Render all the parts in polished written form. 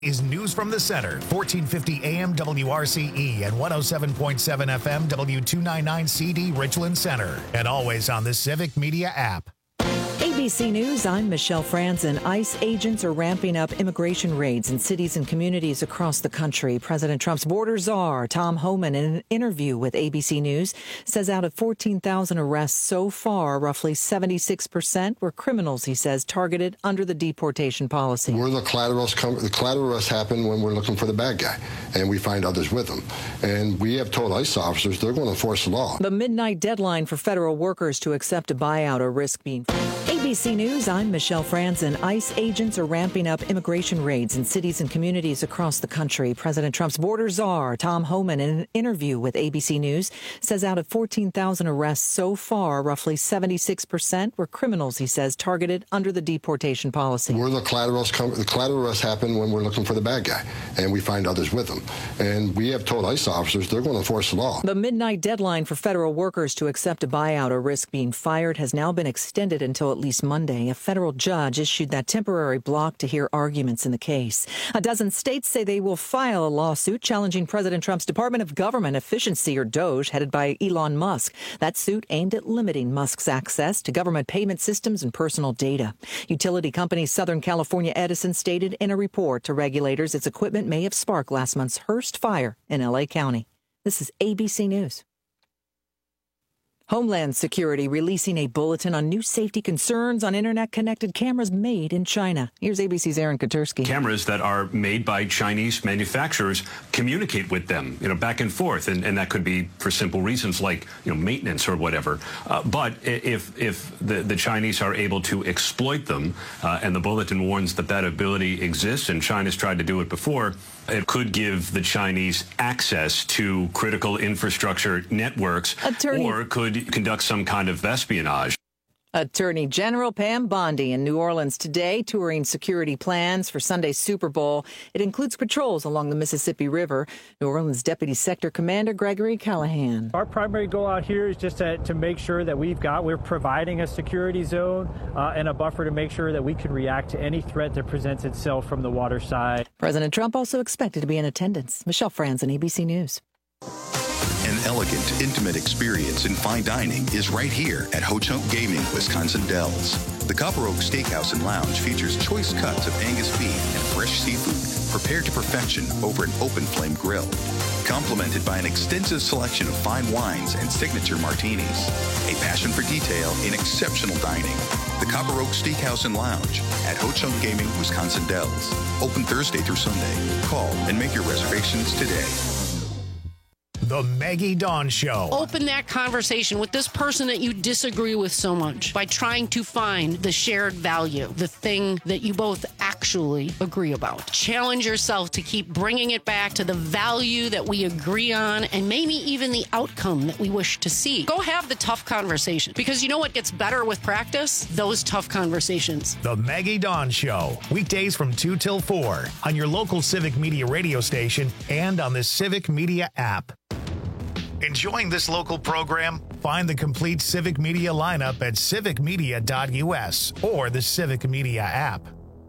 Is News from the Center, 1450 AM WRCE and 107.7 FM W299 CD Richland Center, and always on the Civic Media app. ABC News, I'm Michelle Franzen. ICE agents are ramping up immigration raids in cities and communities across the country. President Trump's border czar, Tom Homan, in an interview with ABC News, says out of 14,000 arrests so far, roughly 76% were criminals, he says, targeted under the deportation policy. We're the collateral arrests happen when we're looking for the bad guy, and we find others with them. And we have told ICE officers they're going to enforce the law. The midnight deadline for federal workers to accept a buyout or risk being... ABC News, I'm Michelle Franzen. ICE agents are ramping up immigration raids in cities and communities across the country. President Trump's border czar, Tom Homan, in an interview with ABC News, says out of 14,000 arrests so far, roughly 76% were criminals, he says, targeted under the deportation policy. We're the collateral arrests happen when we're looking for the bad guy, and we find others with them. And we have told ICE officers they're going to enforce the law. The midnight deadline for federal workers to accept a buyout or risk being fired has now been extended until at least Monday. A federal judge issued that temporary block to hear arguments in the case. A dozen states say they will file a lawsuit challenging President Trump's Department of Government Efficiency, or DOGE, headed by Elon Musk. That suit aimed at limiting Musk's access to government payment systems and personal data. Utility company Southern California Edison stated in a report to regulators its equipment may have sparked last month's Hearst fire in L.A. County. This is ABC News. Homeland Security releasing a bulletin on new safety concerns on internet-connected cameras made in China. Here's ABC's Aaron Katursky. Cameras that are made by Chinese manufacturers communicate with them, back and forth, and that could be for simple reasons like, maintenance or whatever. But if the Chinese are able to exploit them, and the bulletin warns that ability exists, and China's tried to do it before, it could give the Chinese access to critical infrastructure networks, or could conduct some kind of espionage. Attorney General Pam Bondi in New Orleans today, touring security plans for Sunday's Super Bowl. It includes patrols along the Mississippi River. New Orleans Deputy Sector Commander Gregory Callahan. Our primary goal out here is just to make sure that we're providing a security zone and a buffer to make sure that we can react to any threat that presents itself from the water side. President Trump also expected to be in attendance. Michelle Franzen, ABC News. An elegant, intimate experience in fine dining is right here at Ho Chunk Gaming, Wisconsin Dells. The Copper Oak Steakhouse and Lounge features choice cuts of Angus beef and fresh seafood prepared to perfection over an open flame grill, complemented by an extensive selection of fine wines and signature martinis. A passion for detail in exceptional dining. The Copper Oak Steakhouse and Lounge at Ho Chunk Gaming, Wisconsin Dells. Open Thursday through Sunday. Call and make your reservations today. The Maggie Dawn Show. Open that conversation with this person that you disagree with so much by trying to find the shared value, the thing that you both actually agree about. Challenge yourself to keep bringing it back to the value that we agree on and maybe even the outcome that we wish to see. Go have the tough conversation, because you know what gets better with practice? Those tough conversations. The Maggie Dawn Show. Weekdays from 2 till 4 on your local Civic Media radio station and on the Civic Media app. Enjoying this local program? Find the complete Civic Media lineup at civicmedia.us or the Civic Media app.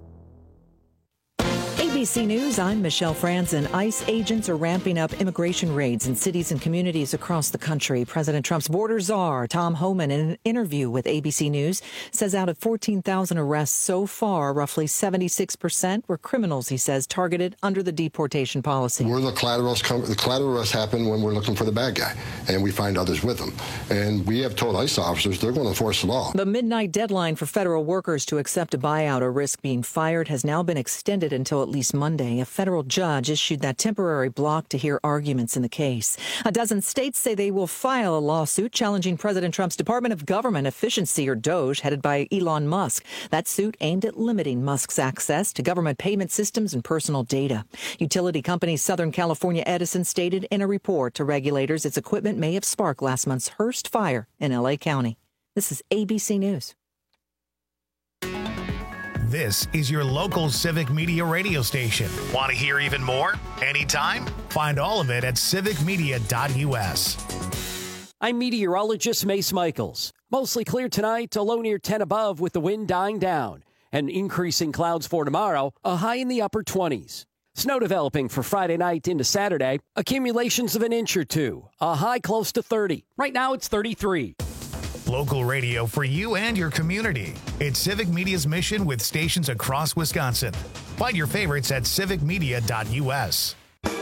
ABC News, I'm Michelle Franzen. ICE agents are ramping up immigration raids in cities and communities across the country. President Trump's border czar, Tom Homan, in an interview with ABC News, says out of 14,000 arrests so far, roughly 76% were criminals, he says, targeted under the deportation policy. We're the collateral arrests happen when we're looking for the bad guy, and we find others with them. And we have told ICE officers they're going to enforce the law. The midnight deadline for federal workers to accept a buyout or risk being fired has now been extended until at least Monday. A federal judge issued that temporary block to hear arguments in the case. A dozen states say they will file a lawsuit challenging President Trump's Department of Government Efficiency, or DOGE, headed by Elon Musk. That suit aimed at limiting Musk's access to government payment systems and personal data. Utility company Southern California Edison stated in a report to regulators its equipment may have sparked last month's Hearst fire in L.A. County. This is ABC News. This is your local Civic Media radio station. Want to hear even more? Anytime? Find all of it at civicmedia.us. I'm meteorologist Mace Michaels. Mostly clear tonight, a low near 10 above with the wind dying down. And increasing clouds for tomorrow, a high in the upper 20s. Snow developing for Friday night into Saturday. Accumulations of an inch or two. A high close to 30. Right now it's 33. Local radio for you and your community. It's Civic Media's mission with stations across Wisconsin. Find your favorites at civicmedia.us.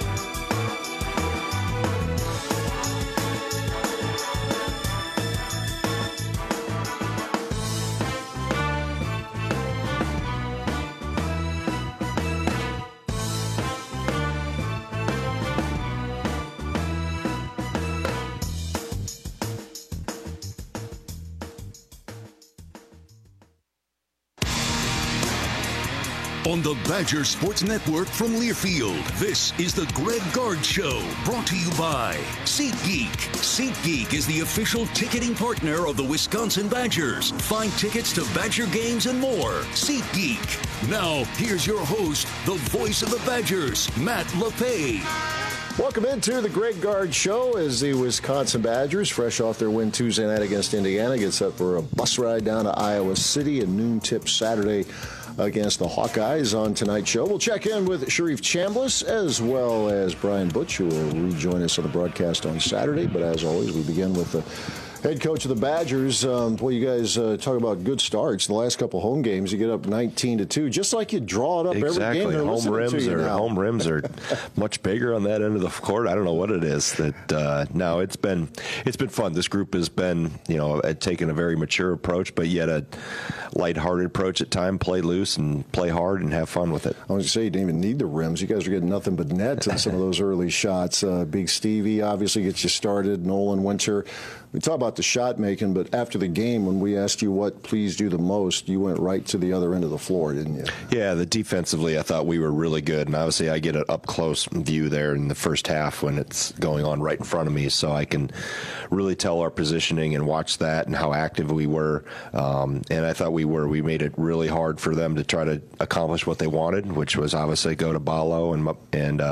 On the Badger Sports Network from Learfield, this is the Greg Gard Show, brought to you by SeatGeek. SeatGeek is the official ticketing partner of the Wisconsin Badgers. Find tickets to Badger games and more. SeatGeek. Now, here's your host, the voice of the Badgers, Matt LePay. Welcome into the Greg Gard Show as the Wisconsin Badgers, fresh off their win Tuesday night against Indiana, gets up for a bus ride down to Iowa City, a noon tip Saturday against the Hawkeyes on tonight's show. We'll check in with Sharif Chambliss as well as Brian Butch, who will rejoin us on the broadcast on Saturday. But as always, we begin with the head coach of the Badgers. Boy, you guys talk about good starts. The last couple home games, you get up 19-2, just like you draw it up exactly. every game. Home rims are much bigger on that end of the court. I don't know what it is. No, it's been fun. This group has been, taking a very mature approach, but yet a lighthearted approach at time. Play loose and play hard and have fun with it. I was going to say, you didn't even need the rims. You guys are getting nothing but nets in some of those early shots. Big Stevie obviously gets you started. Nolan Winter. We talk about the shot making, but after the game, when we asked you what pleased you the most, you went right to the other end of the floor, didn't you? Yeah, defensively, I thought we were really good. And obviously, I get an up-close view there in the first half when it's going on right in front of me, so I can really tell our positioning and watch that and how active we were. And I thought we were. We made it really hard for them to try to accomplish what they wanted, which was obviously go to Ballo and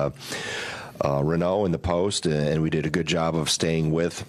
Renault in the post, and we did a good job of staying with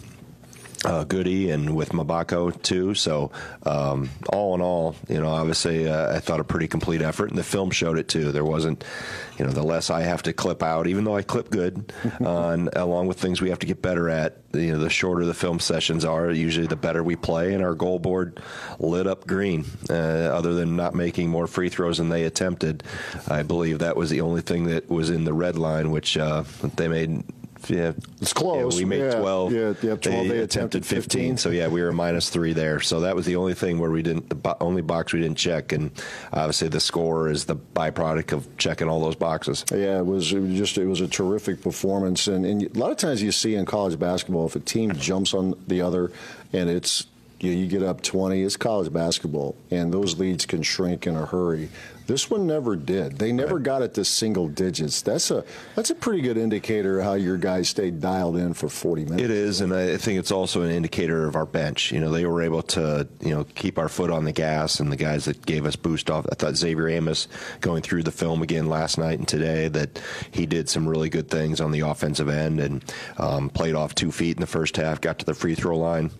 Goody and with Mabako too. So all in all, obviously I thought a pretty complete effort, and the film showed it too. There wasn't, the less I have to clip out, even though I clip good along with things we have to get better at, the shorter the film sessions are, usually the better we play, and our goal board lit up green. Other than not making more free throws than they attempted, I believe that was the only thing that was in the red line, which they made. Yeah, it's close. Yeah, we made 12. Yeah, 12. They attempted 15. So yeah, we were -3 there. So that was the only thing where only box we didn't check. And obviously the score is the byproduct of checking all those boxes. Yeah, it was a terrific performance. And a lot of times you see in college basketball, if a team jumps on the other and it's you get up 20, it's college basketball, and those leads can shrink in a hurry. This one never did. They never got it to single digits. That's a pretty good indicator of how your guys stayed dialed in for 40 minutes. It is, and I think it's also an indicator of our bench. They were able to, keep our foot on the gas, and the guys that gave us boost off. I thought Xavier Amos, going through the film again last night and today, that he did some really good things on the offensive end and played off 2 feet in the first half, got to the free throw line.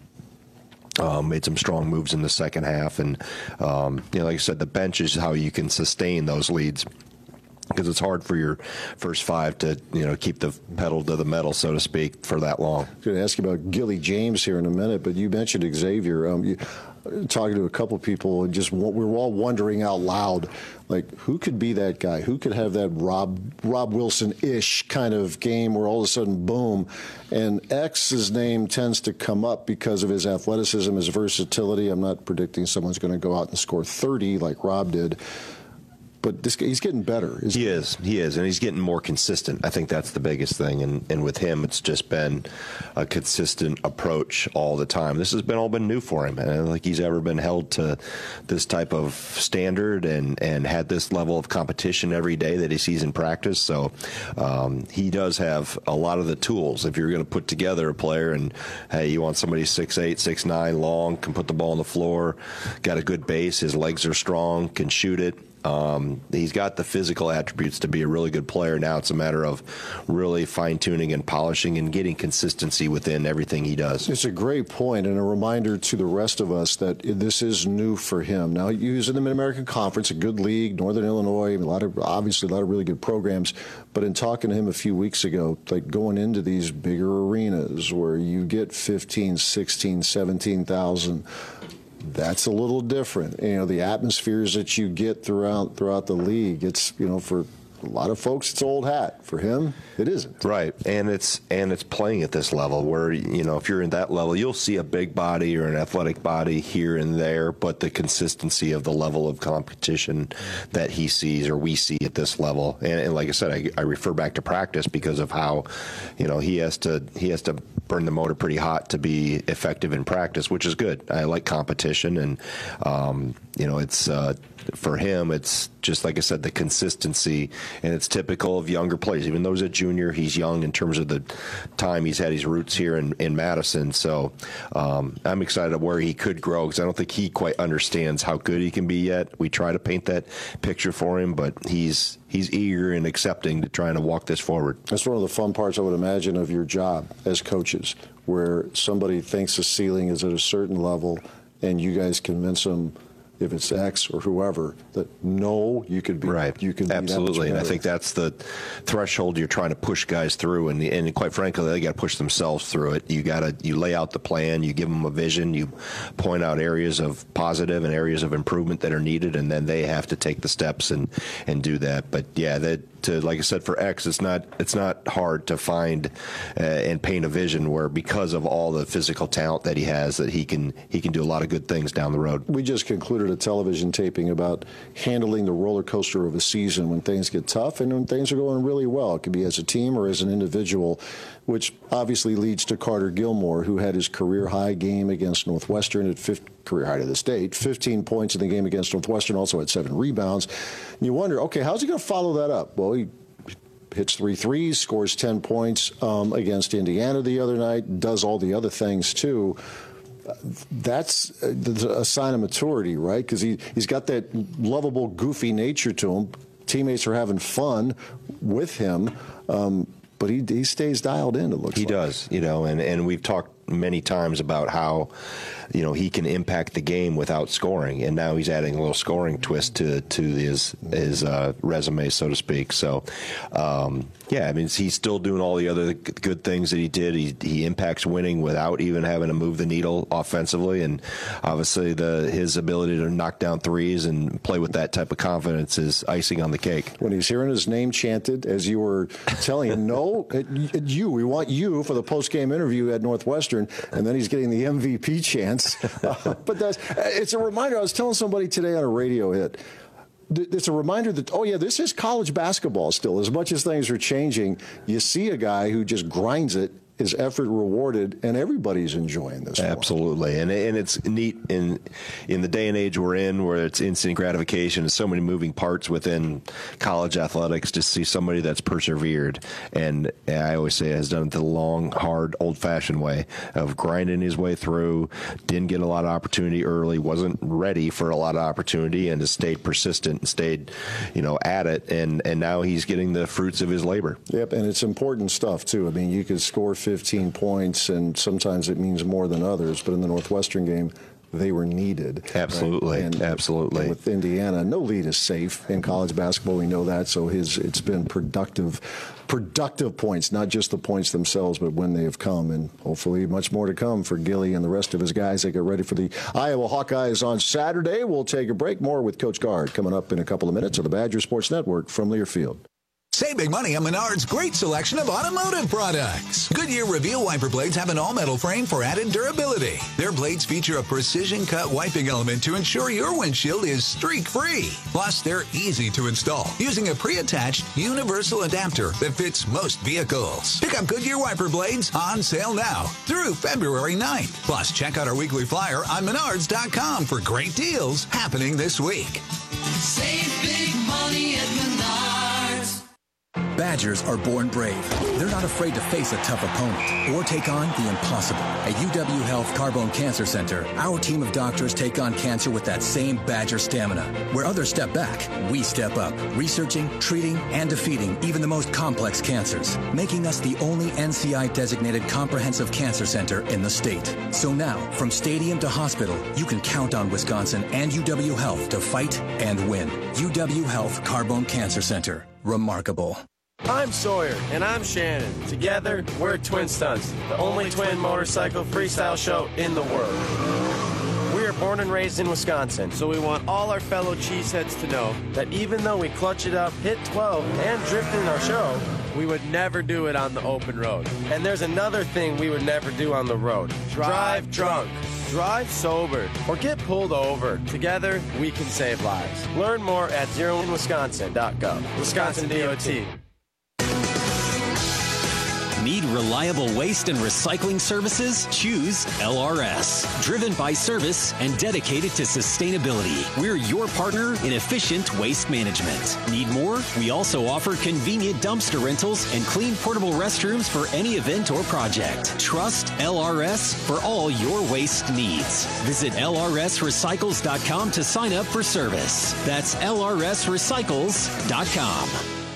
Made some strong moves in the second half, and like I said, the bench is how you can sustain those leads, because it's hard for your first five to keep the pedal to the metal, so to speak, for that long. I'm going to ask you about Gilly James here in a minute, but you mentioned Xavier. Talking to a couple people, and we're all wondering out loud, like, who could be that guy? Who could have that Rob Wilson-ish kind of game where all of a sudden, boom, and X's name tends to come up because of his athleticism, his versatility. I'm not predicting someone's going to go out and score 30 like Rob did. But this guy, he's getting better. He is, and he's getting more consistent. I think that's the biggest thing. And with him, it's just been a consistent approach all the time. This has all been new for him. And I don't think he's ever been held to this type of standard and had this level of competition every day that he sees in practice. So he does have a lot of the tools. If you're going to put together a player and, hey, you want somebody 6'8", 6'9", long, can put the ball on the floor, got a good base, his legs are strong, can shoot it. He's got the physical attributes to be a really good player. Now it's a matter of really fine-tuning and polishing and getting consistency within everything he does. It's a great point and a reminder to the rest of us that this is new for him. Now, he was in the Mid-American Conference, a good league, Northern Illinois, obviously a lot of really good programs. But in talking to him a few weeks ago, like going into these bigger arenas where you get 15, 16, 17,000, that's a little different. The atmospheres that you get throughout the league, it's, for a lot of folks, it's old hat. For him, it isn't. Right, and it's playing at this level where, if you're in that level, you'll see a big body or an athletic body here and there, but the consistency of the level of competition that he sees or we see at this level, and like I said, I refer back to practice because of how, he has to burn the motor pretty hot to be effective in practice, which is good. I like competition, and it's for him, it's just like I said, the consistency, and it's typical of younger players. Even though he's a junior, he's young in terms of the time he's had his roots here in Madison. So I'm excited at where he could grow because I don't think he quite understands how good he can be yet. We try to paint that picture for him, but he's eager and accepting to trying to walk this forward. That's one of the fun parts, I would imagine, of your job as coaches, where somebody thinks the ceiling is at a certain level and you guys convince them, if it's X or whoever, that no, you could be right. You can absolutely, be and I think that's the threshold you're trying to push guys through, and quite frankly, they got to push themselves through it. You lay out the plan, you give them a vision, you point out areas of positive and areas of improvement that are needed, and then they have to take the steps and do that. But yeah, like I said, for X, it's not hard to find and paint a vision where, because of all the physical talent that he has, that he can do a lot of good things down the road. We just concluded a television taping about handling the roller coaster of a season when things get tough and when things are going really well. It could be as a team or as an individual, which obviously leads to Carter Gilmore, who had his career high game against Northwestern at career high to the state, 15 points in the game against Northwestern, also had 7 rebounds. And you wonder, okay, how's he going to follow that up? Well, he hits 3 threes, scores 10 points against Indiana the other night, does all the other things too. That's a sign of maturity, right? Because he's got that lovable, goofy nature to him. Teammates are having fun with him, but he stays dialed in, it looks like. He does, and we've talked many times about how he can impact the game without scoring, and now he's adding a little scoring twist to his resume, so to speak. So he's still doing all the other good things that he did. He impacts winning without even having to move the needle offensively, and obviously his ability to knock down threes and play with that type of confidence is icing on the cake. When he's hearing his name chanted, as you were telling him, no, we want you for the post-game interview at Northwestern, and then he's getting the MVP chance. But it's a reminder. I was telling somebody today on a radio hit, it's a reminder that, this is college basketball still. As much as things are changing, you see a guy who just grinds it, his effort rewarded, and everybody's enjoying this. Absolutely, and it's neat in the day and age we're in, where it's instant gratification and so many moving parts within college athletics, to see somebody that's persevered, and I always say has done it the long, hard, old-fashioned way of grinding his way through. Didn't get a lot of opportunity early, wasn't ready for a lot of opportunity, and has stayed persistent and stayed, at it, and now he's getting the fruits of his labor. Yep, and it's important stuff too. I mean, you could score 15 points, and sometimes it means more than others. But in the Northwestern game, they were needed. Absolutely, right? absolutely. And with Indiana, no lead is safe in college basketball. We know that. So it's been productive points, not just the points themselves, but when they have come, and hopefully much more to come for Gilly and the rest of his guys. They get ready for the Iowa Hawkeyes on Saturday. We'll take a break. More with Coach Gard coming up in a couple of minutes on the Badger Sports Network from Learfield. Save big money on Menard's great selection of automotive products. Goodyear Reveal wiper blades have an all-metal frame for added durability. Their blades feature a precision-cut wiping element to ensure your windshield is streak-free. Plus, they're easy to install using a pre-attached universal adapter that fits most vehicles. Pick up Goodyear wiper blades on sale now through February 9th. Plus, check out our weekly flyer on Menards.com for great deals happening this week. Save big money at Menards. Badgers are born brave. They're not afraid to face a tough opponent or take on the impossible. At UW Health Carbone Cancer Center, our team of doctors take on cancer with that same Badger stamina. Where others step back, we step up, researching, treating, and defeating even the most complex cancers, making us the only NCI-designated comprehensive cancer center in the state. So now, from stadium to hospital, you can count on Wisconsin and UW Health to fight and win. UW Health Carbone Cancer Center. Remarkable. I'm Sawyer. And I'm Shannon. Together, we're Twin Stunts, the only twin motorcycle freestyle show in the world. We are born and raised in Wisconsin, so we want all our fellow cheeseheads to know that even though we clutch it up, hit 12, and drift in our show, we would never do it on the open road. And there's another thing we would never do on the road. Drive drunk. Drive sober. Or get pulled over. Together, we can save lives. Learn more at zeroinwisconsin.gov. Wisconsin DOT. Need reliable waste and recycling services? Choose LRS. Driven by service and dedicated to sustainability. We're your partner in efficient waste management. Need more? We also offer convenient dumpster rentals and clean portable restrooms for any event or project. Trust LRS for all your waste needs. Visit lrsrecycles.com to sign up for service. That's lrsrecycles.com.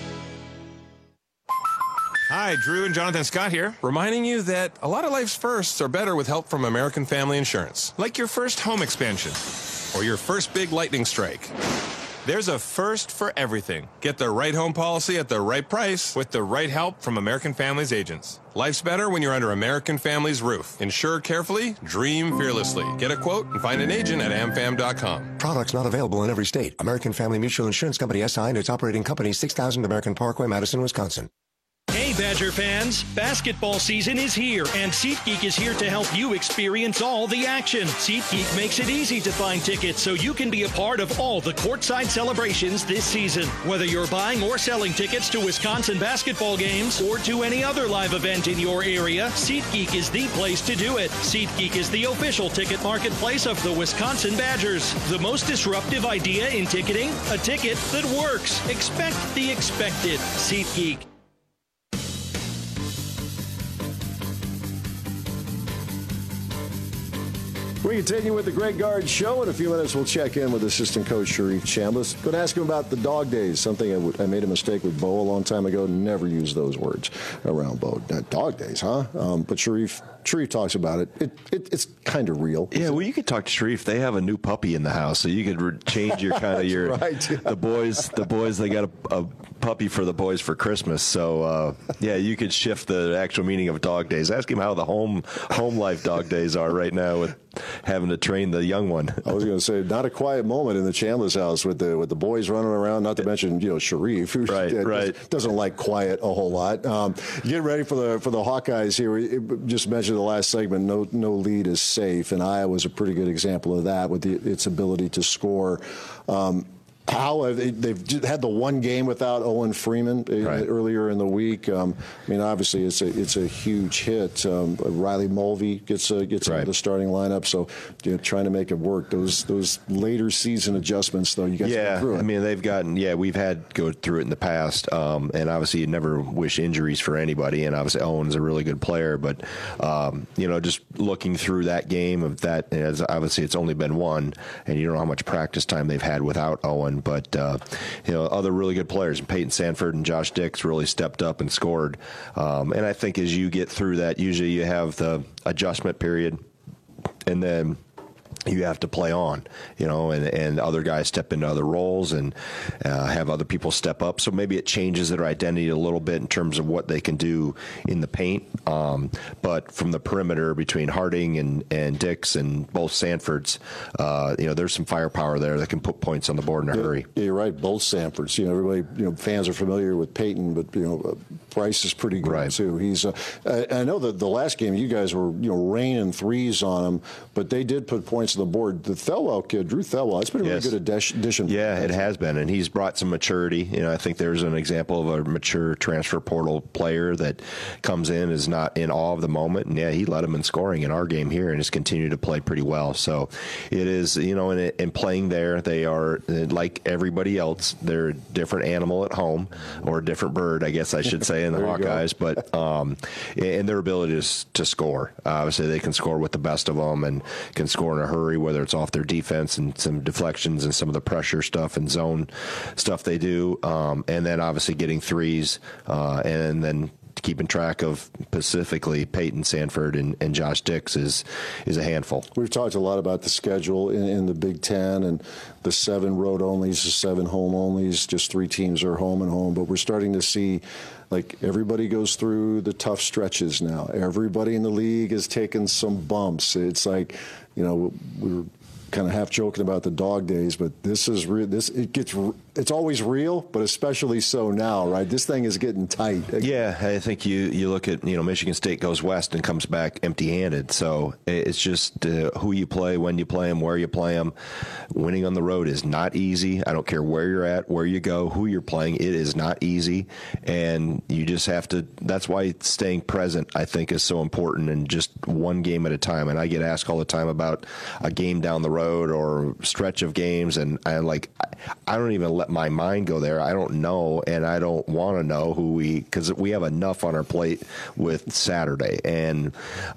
Hi, Drew and Jonathan Scott here, reminding you that a lot of life's firsts are better with help from American Family Insurance. Like your first home expansion or your first big lightning strike. There's a first for everything. Get the right home policy at the right price with the right help from American Family's agents. Life's better when you're under American Family's roof. Insure carefully, dream fearlessly. Get a quote and find an agent at amfam.com. Products not available in every state. American Family Mutual Insurance Company SI and its operating company 6000 American Parkway, Madison, Wisconsin. Hey, Badger fans! Basketball season is here, and SeatGeek is here to help you experience all the action. SeatGeek makes it easy to find tickets so you can be a part of all the courtside celebrations this season. Whether you're buying or selling tickets to Wisconsin basketball games or to any other live event in your area, SeatGeek is the place to do it. SeatGeek is the official ticket marketplace of the Wisconsin Badgers. The most disruptive idea in ticketing? A ticket that works. Expect the expected. SeatGeek. We continue with the Greg Gard Show. In a few minutes, we'll check in with assistant coach Sharif Chambliss. Going to ask him about the dog days, something I made a mistake with Bo a long time ago. Never use those words around Bo. Dog days, huh? But Sharif talks about it. It's kind of real. Yeah, well, you could talk to Sharif. They have a new puppy in the house, so you could change your kind of your right, yeah. The boys. They got a puppy for the boys for Christmas. So yeah, you could shift the actual meaning of dog days. Ask him how the home life dog days are right now with having to train the young one. I was going to say, not a quiet moment in the Chambliss house with the boys running around. Not to mention, Sharif, who doesn't like quiet a whole lot. Getting ready for the Hawkeyes here. We just mentioned the last segment. No lead is safe, and Iowa's a pretty good example of that with its ability to score. How they've had the one game without Owen Freeman earlier in the week. I mean, obviously it's a huge hit. Riley Mulvey gets into the starting lineup, so trying to make it work. Those later season adjustments, though, you guys go through it. I mean, we've had to go through it in the past, and obviously you never wish injuries for anybody. And obviously Owen's a really good player, but just looking through that game of that, obviously it's only been one, and you don't know how much practice time they've had without Owen. But other really good players, Peyton Sanford and Josh Dix really stepped up and scored. And I think as you get through that, usually you have the adjustment period, and then you have to play on, and other guys step into other roles and have other people step up. So maybe it changes their identity a little bit in terms of what they can do in the paint. But from the perimeter between Harding and Dix and both Sanfords, there's some firepower there that can put points on the board in a hurry. Yeah, you're right. Both Sanfords. Everybody, fans are familiar with Peyton, but Bryce is pretty good too. He's. I know that the last game you guys were raining threes on him, but they did put points points on the board. The Thelwell kid, Drew Thelwell, it's been really good at dishing. Yeah, it has been, and he's brought some maturity. I think there's an example of a mature transfer portal player that comes in, is not in awe of the moment, and he led him in scoring in our game here and has continued to play pretty well. So it is, in playing there, they are like everybody else. They're a different animal at home, or a different bird, I guess I should say, in the Hawkeyes. But and their ability to score. Obviously, they can score with the best of them and can score in a hurry, whether it's off their defense and some deflections and some of the pressure stuff and zone stuff they do. And then obviously getting threes and then keeping track of specifically Peyton Sanford and Josh Dix is a handful. We've talked a lot about the schedule in the Big Ten and the 7 road onlys, the 7 home onlys, just 3 teams are home and home. But we're starting to see, like, everybody goes through the tough stretches now. Everybody in the league has taken some bumps. It's like, we were kind of half joking about the dog days, but this is real. It's always real, but especially so now, right? This thing is getting tight. Yeah, I think you look at, Michigan State goes west and comes back empty-handed. So it's just who you play, when you play them, where you play them. Winning on the road is not easy. I don't care where you're at, where you go, who you're playing. It is not easy, and you just have to. That's why staying present, I think, is so important, and just one game at a time. And I get asked all the time about a game down the road or stretch of games, and I don't even let my mind go there. I don't know, and I don't want to know because we have enough on our plate with Saturday, and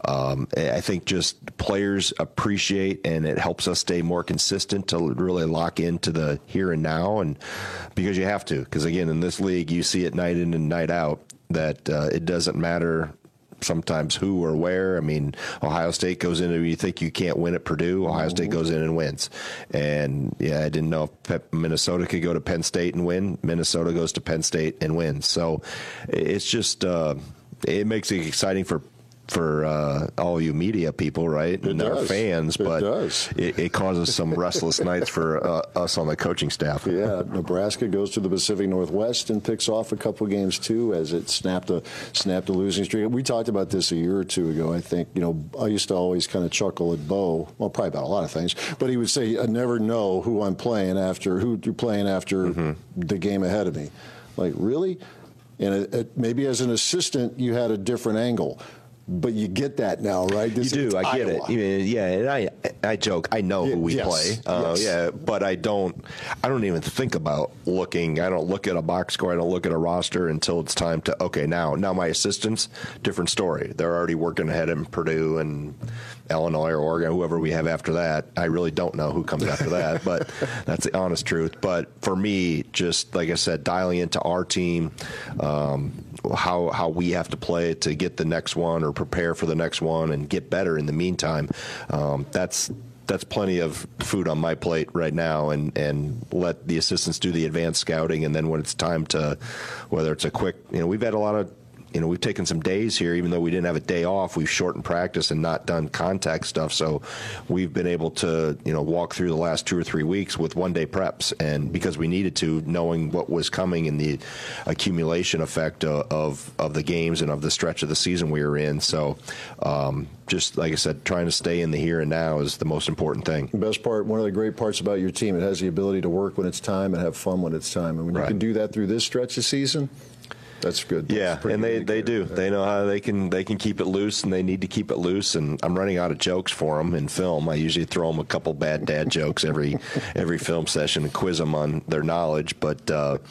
I think just players appreciate, and it helps us stay more consistent to really lock into the here and now, and because you have to, because again, in this league, you see it night in and night out that it doesn't matter sometimes who or where. I mean, Ohio State goes in and you think you can't win at Purdue. Ohio State goes in and wins. And, I didn't know if Minnesota could go to Penn State and win. Minnesota goes to Penn State and wins. So it's just it makes it exciting for all you media people, right? And our fans, but it causes some restless nights for us on the coaching staff. Yeah, Nebraska goes to the Pacific Northwest and picks off a couple games too, as it snapped a losing streak. We talked about this a year or two ago. I think I used to always kind of chuckle at Bo, well, probably about a lot of things, but he would say, "I never know who I'm playing after, who you're playing after the game ahead of me." Like, really? And maybe as an assistant, you had a different angle. But you get that now, right? You do. I get it. Yeah, and I joke. I know who we play. Yeah, but I don't even think about looking. I don't look at a box score. I don't look at a roster until it's time to. Okay, now my assistants, different story. They're already working ahead in Purdue and Illinois or Oregon, whoever we have after that. I really don't know who comes after that, but that's the honest truth. But for me, just like I said, dialing into our team, how we have to play to get the next one or prepare for the next one and get better in the meantime. That's plenty of food on my plate right now, and let the assistants do the advanced scouting. And then when it's time to, whether it's a quick, we've had a lot of, we've taken some days here, even though we didn't have a day off. We've shortened practice and not done contact stuff. So we've been able to, walk through the last 2 or 3 weeks with one-day preps, and because we needed to, knowing what was coming in the accumulation effect of the games and of the stretch of the season we were in. So just like I said, trying to stay in the here and now is the most important thing. The best part, one of the great parts about your team, it has the ability to work when it's time and have fun when it's time. And when you can do that through this stretch of season, that's good. Yeah, and they do. They know how they can keep it loose, and they need to keep it loose. And I'm running out of jokes for them in film. I usually throw them a couple bad dad jokes every film session and quiz them on their knowledge. But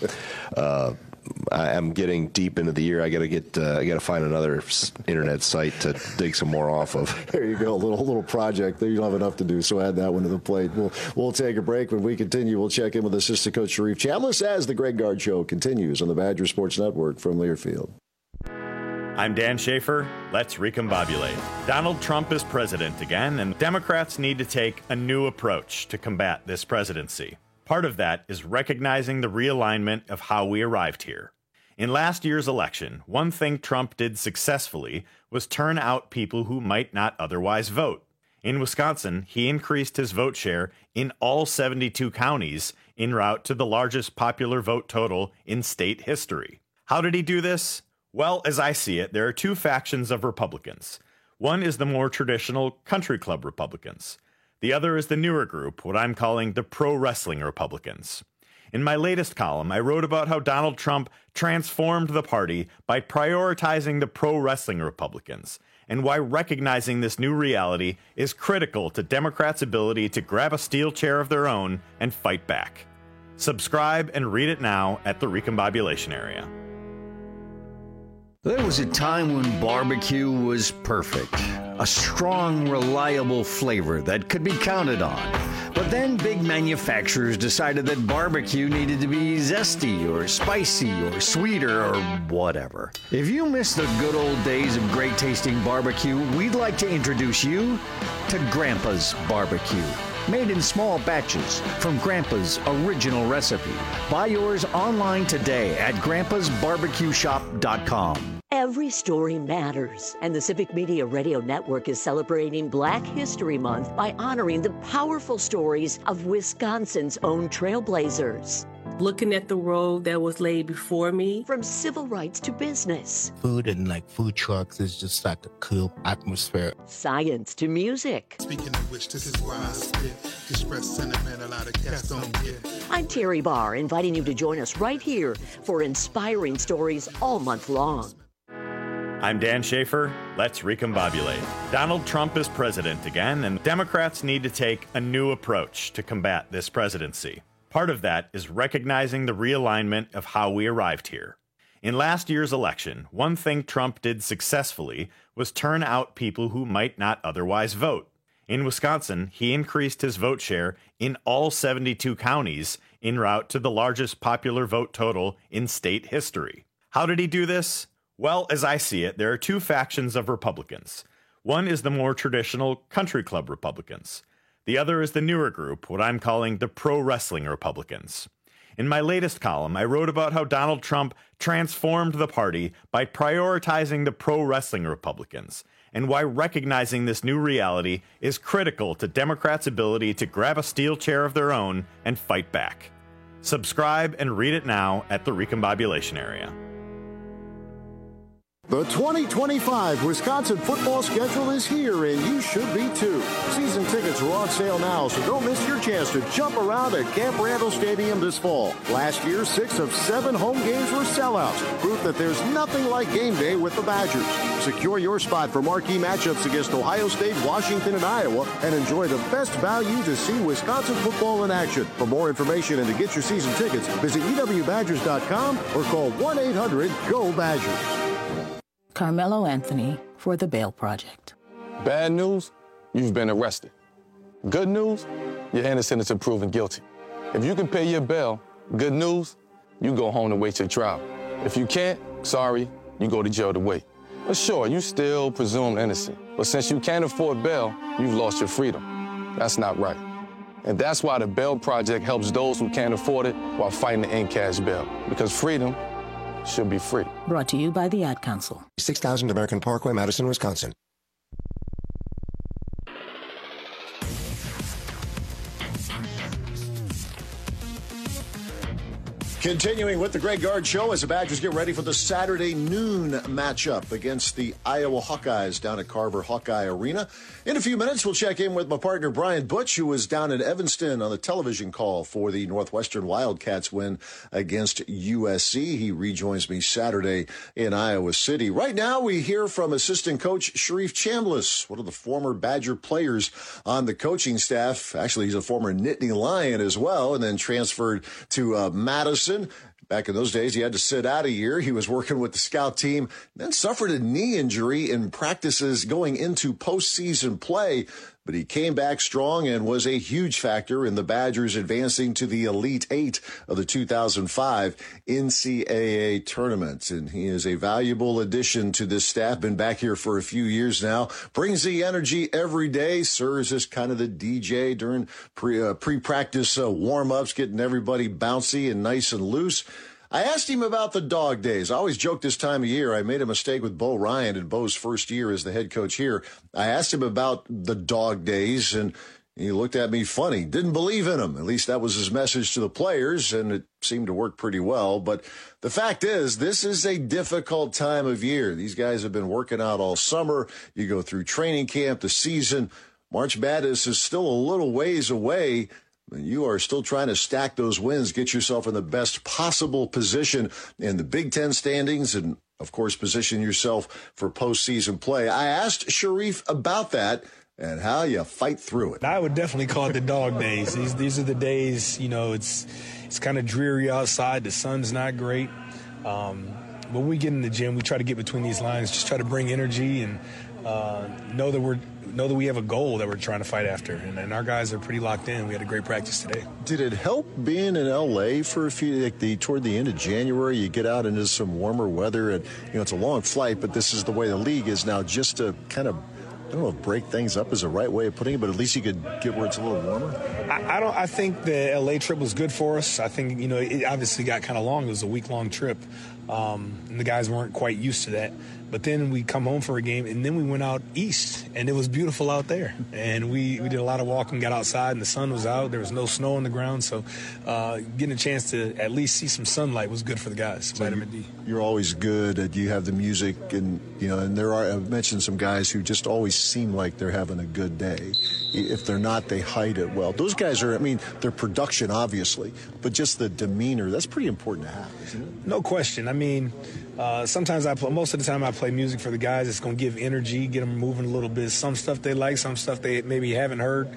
I'm getting deep into the year. I got to find another internet site to dig some more off of. There you go, a little project. You don't have enough to do, so add that one to the plate. We'll take a break. When we continue, we'll check in with assistant coach Sharif Chambliss as the Greg Gard Show continues on the Badger Sports Network from Learfield. I'm Dan Schaefer. Let's recombobulate. Donald Trump is president again, and Democrats need to take a new approach to combat this presidency. Part of that is recognizing the realignment of how we arrived here. In last year's election, one thing Trump did successfully was turn out people who might not otherwise vote. In Wisconsin, he increased his vote share in all 72 counties en route to the largest popular vote total in state history. How did he do this? Well, as I see it, there are 2 factions of Republicans. One is the more traditional country club Republicans. The other is the newer group, what I'm calling the pro-wrestling Republicans. In my latest column, I wrote about how Donald Trump transformed the party by prioritizing the pro-wrestling Republicans, and why recognizing this new reality is critical to Democrats' ability to grab a steel chair of their own and fight back. Subscribe and read it now at the Recombobulation Area. There was a time when barbecue was perfect. A strong, reliable flavor that could be counted on. But then big manufacturers decided that barbecue needed to be zesty or spicy or sweeter or whatever. If you miss the good old days of great tasting barbecue, we'd like to introduce you to Grandpa's Barbecue. Made in small batches from Grandpa's original recipe. Buy yours online today at grandpasbarbecueshop.com. Every story matters, and the Civic Media Radio Network is celebrating Black History Month by honoring the powerful stories of Wisconsin's own trailblazers. Looking at the road that was laid before me. From civil rights to business. Food and food trucks is just like a cool atmosphere. Science to music. Speaking of which, this is why I spit. Express sentiment a lot of cats don't get. I'm Terry Barr, inviting you to join us right here for inspiring stories all month long. I'm Dan Schaefer. Let's recombobulate. Donald Trump is president again, and Democrats need to take a new approach to combat this presidency. Part of that is recognizing the realignment of how we arrived here. In last year's election, one thing Trump did successfully was turn out people who might not otherwise vote. In Wisconsin, he increased his vote share in all 72 counties en route to the largest popular vote total in state history. How did he do this? Well, as I see it, there are two factions of Republicans. One is the more traditional country club Republicans. The other is the newer group, what I'm calling the pro-wrestling Republicans. In my latest column, I wrote about how Donald Trump transformed the party by prioritizing the pro-wrestling Republicans, and why recognizing this new reality is critical to Democrats' ability to grab a steel chair of their own and fight back. Subscribe and read it now at the Recombobulation Area. The 2025 Wisconsin football schedule is here, and you should be too. Season tickets are on sale now, so don't miss your chance to jump around at Camp Randall Stadium this fall. Last year, 6 of 7 home games were sellouts, proof that there's nothing like game day with the Badgers. Secure your spot for marquee matchups against Ohio State, Washington, and Iowa, and enjoy the best value to see Wisconsin football in action. For more information and to get your season tickets, visit ewbadgers.com or call 1-800-GO-BADGERS. Carmelo Anthony for the Bail Project. Bad news, you've been arrested. Good news, you're innocent until proven guilty. If you can pay your bail, good news, you go home to wait your trial. If you can't, sorry, you go to jail to wait. But sure, you still presumed innocent. But since you can't afford bail, you've lost your freedom. That's not right. And that's why the Bail Project helps those who can't afford it while fighting to end cash bail. Because freedom should be free. Brought to you by the Ad Council. 6000 American Parkway, Madison, Wisconsin. Continuing with the Greg Gard Show as the Badgers get ready for the Saturday noon matchup against the Iowa Hawkeyes down at Carver Hawkeye Arena. In a few minutes, we'll check in with my partner Brian Butch, who was down in Evanston on the television call for the Northwestern Wildcats win against USC. He rejoins me Saturday in Iowa City. Right now, we hear from assistant coach Sharif Chambliss, one of the former Badger players on the coaching staff. Actually, he's a former Nittany Lion as well, and then transferred to Madison. Back in those days, he had to sit out a year. He was working with the scout team, then suffered a knee injury in practices going into postseason play. But he came back strong and was a huge factor in the Badgers advancing to the Elite Eight of the 2005 NCAA tournament. And he is a valuable addition to this staff. Been back here for a few years now. Brings the energy every day. Serves as kind of the DJ during pre-practice warm-ups, getting everybody bouncy and nice and loose. I asked him about the dog days. I always joke this time of year. I made a mistake with Bo Ryan in Bo's first year as the head coach here. I asked him about the dog days, and he looked at me funny. Didn't believe in them. At least that was his message to the players, and it seemed to work pretty well. But the fact is, this is a difficult time of year. These guys have been working out all summer. You go through training camp, the season. March Madness is still a little ways away. You are still trying to stack those wins, get yourself in the best possible position in the Big Ten standings, and, of course, position yourself for postseason play. I asked Sharif about that and how you fight through it. I would definitely call it the dog days. These are the days, it's kind of dreary outside. The sun's not great. When we get in the gym, we try to get between these lines, just try to bring energy and know that we have a goal that we're trying to fight after. And our guys are pretty locked in. We had a great practice today. Did it help being in L.A. for a few, toward the end of January, you get out into some warmer weather and, it's a long flight, but this is the way the league is now, just to kind of, I don't know if break things up is the right way of putting it, but at least you could get where it's a little warmer? I think the L.A. trip was good for us. I think, it obviously got kind of long. It was a week-long trip, and the guys weren't quite used to that. But then we come home for a game, and then we went out east, and it was beautiful out there. And we did a lot of walking, got outside, and the sun was out. There was no snow on the ground, so getting a chance to at least see some sunlight was good for the guys, so vitamin D. You're always good at, you have the music, and, and I've mentioned some guys who just always seem like they're having a good day. If they're not, they hide it well. Those guys are, their production, obviously, but just the demeanor, that's pretty important to have, isn't it? No question. Sometimes most of the time I play music for the guys. It's going to give energy, get them moving a little bit. Some stuff they like, some stuff they maybe haven't heard.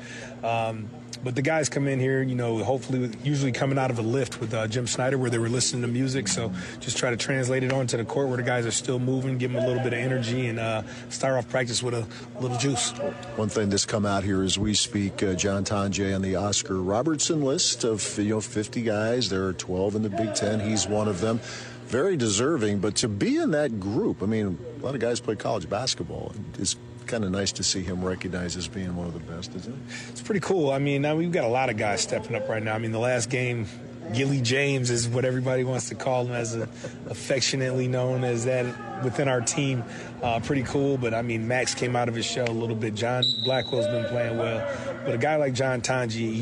But the guys come in here, hopefully usually coming out of a lift with Jim Snyder where they were listening to music. So just try to translate it onto the court where the guys are still moving, give them a little bit of energy, and start off practice with a little juice. One thing that's come out here as we speak, John Tonje on the Oscar Robertson list of 50 guys. There are 12 in the Big Ten. He's one of them. Very deserving, but to be in that group, a lot of guys play college basketball. It's kind of nice to see him recognized as being one of the best, isn't it? It's pretty cool. Now we've got a lot of guys stepping up right now. The last game, Gilly James is what everybody wants to call him, affectionately known as that within our team. Pretty cool, but Max came out of his shell a little bit. John Blackwell's been playing well, but a guy like John Tonje, he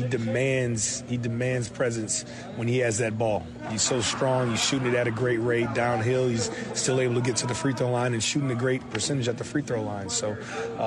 demands presence when he has that ball. He's so strong. He's shooting it at a great rate downhill. He's still able to get to the free throw line and shooting a great percentage at the free throw line. So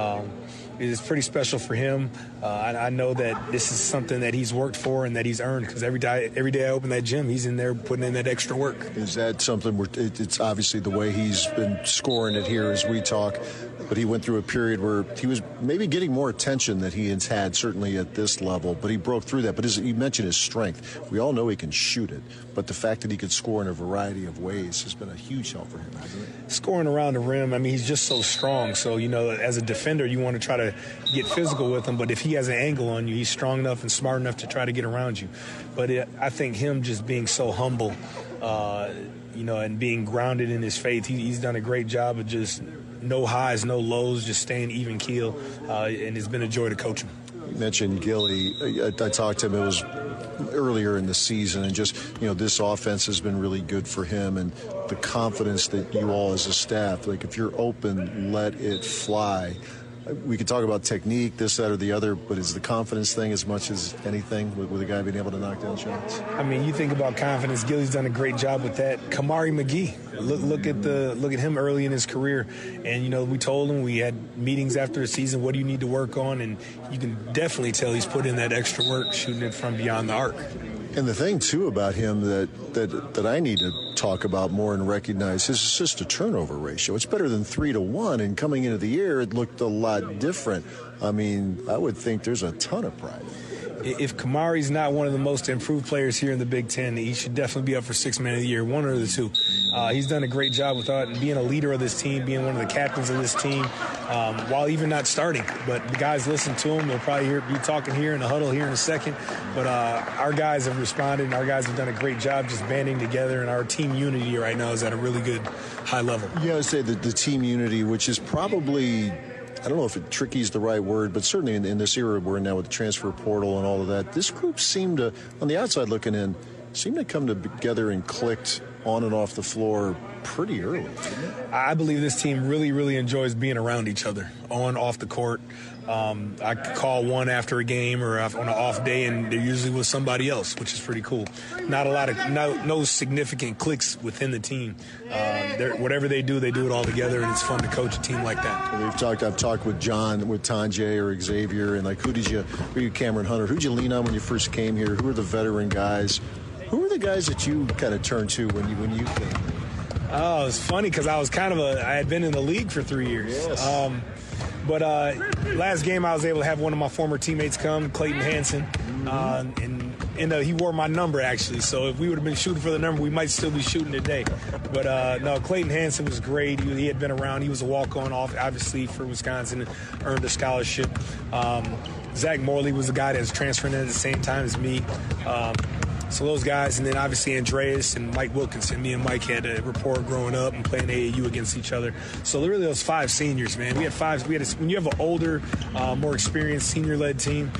it is pretty special for him. I know that this is something that he's worked for and that he's earned, because every day I open that gym, he's in there putting in that extra work. Is that something where it's obviously the way he's been scoring it here as we talk, but he went through a period where he was maybe getting more attention that he has had, certainly at this level, but he broke through that. But you mentioned his strength. We all know he can shoot it, but the fact that he could score in a variety of ways has been a huge help for him, hasn't it? Scoring around the rim, he's just so strong. So, as a defender, you want to try to get physical with him, but if he has an angle on you, he's strong enough and smart enough to try to get around you. But I think him just being so humble, and being grounded in his faith, he's done a great job of just no highs, no lows, just staying even keel, and it's been a joy to coach him. You mentioned Gilly. I talked to him, it was earlier in the season, and just, this offense has been really good for him, and the confidence that you all as a staff, if you're open, let it fly. We could talk about technique, this, that, or the other, but is the confidence thing as much as anything with a guy being able to knock down shots? You think about confidence. Gilly's done a great job with that. Kamari McGee, look at him early in his career, and we told him, we had meetings after the season. What do you need to work on? And you can definitely tell he's put in that extra work, shooting it from beyond the arc. And the thing, too, about him that I need to talk about more and recognize is assist to turnover ratio. It's better than 3-1, and coming into the year, it looked a lot different. I would think there's a ton of pride. If Kamari's not one of the most improved players here in the Big Ten, he should definitely be up for Sixth Man of the Year, one or the two. He's done a great job with being a leader of this team, being one of the captains of this team, while even not starting. But the guys listen to him. They'll probably be talking here in the huddle here in a second. But our guys have responded, and our guys have done a great job just banding together, and our team unity right now is at a really good high level. Yeah, I would say the team unity, which is probably, I don't know if tricky is the right word, but certainly in this era we're in now with the transfer portal and all of that, this group seemed to, on the outside looking in, seemed to come together and clicked on and off the floor pretty early, didn't it? I believe this team really, really enjoys being around each other, on, off the court. I could call one after a game or on an off day, and they're usually with somebody else, which is pretty cool. Not a lot of no significant cliques within the team. Whatever they do it all together, and it's fun to coach a team like that. I've talked with John, with Tanjay or Xavier, and like who you Cameron Hunter? Who'd you lean on when you first came here? Who are the veteran guys? Who were the guys that you kind of turned to when you came? Oh, it's funny because I was I had been in the league for 3 years. Yes. But last game I was able to have one of my former teammates come, Clayton Hansen, and he wore my number actually. So if we would have been shooting for the number, we might still be shooting today. But no, Clayton Hansen was great. He had been around. He was a walk-on, obviously for Wisconsin, earned a scholarship. Zach Morley was a guy that was transferring in at the same time as me. So those guys, and then obviously Andreas and Mike Wilkinson. Me and Mike had a rapport growing up and playing AAU against each other. So really those 5 seniors, man. We had 5. When you have an older, more experienced senior-led team,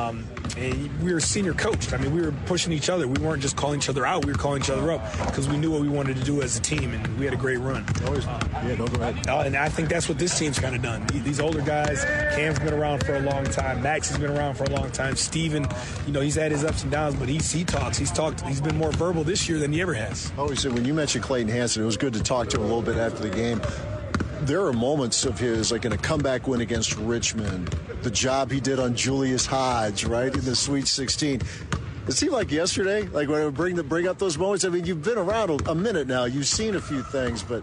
and we were senior coached. I mean, we were pushing each other. We weren't just calling each other out. We were calling each other up because we knew what we wanted to do as a team, and we had a great run. Go ahead. And I think that's what this team's kind of done. These older guys, Cam's been around for a long time. Max has been around for a long time. Steven, he's had his ups and downs, but he talks. He's been more verbal this year than he ever has. Oh, he said when you mentioned Clayton Hansen, it was good to talk to him a little bit after the game. There are moments of his, like in a comeback win against Richmond, the job he did on Julius Hodge, right, in the Sweet 16. It seemed like yesterday, like when I bring up those moments. I mean, you've been around a minute now. You've seen a few things, but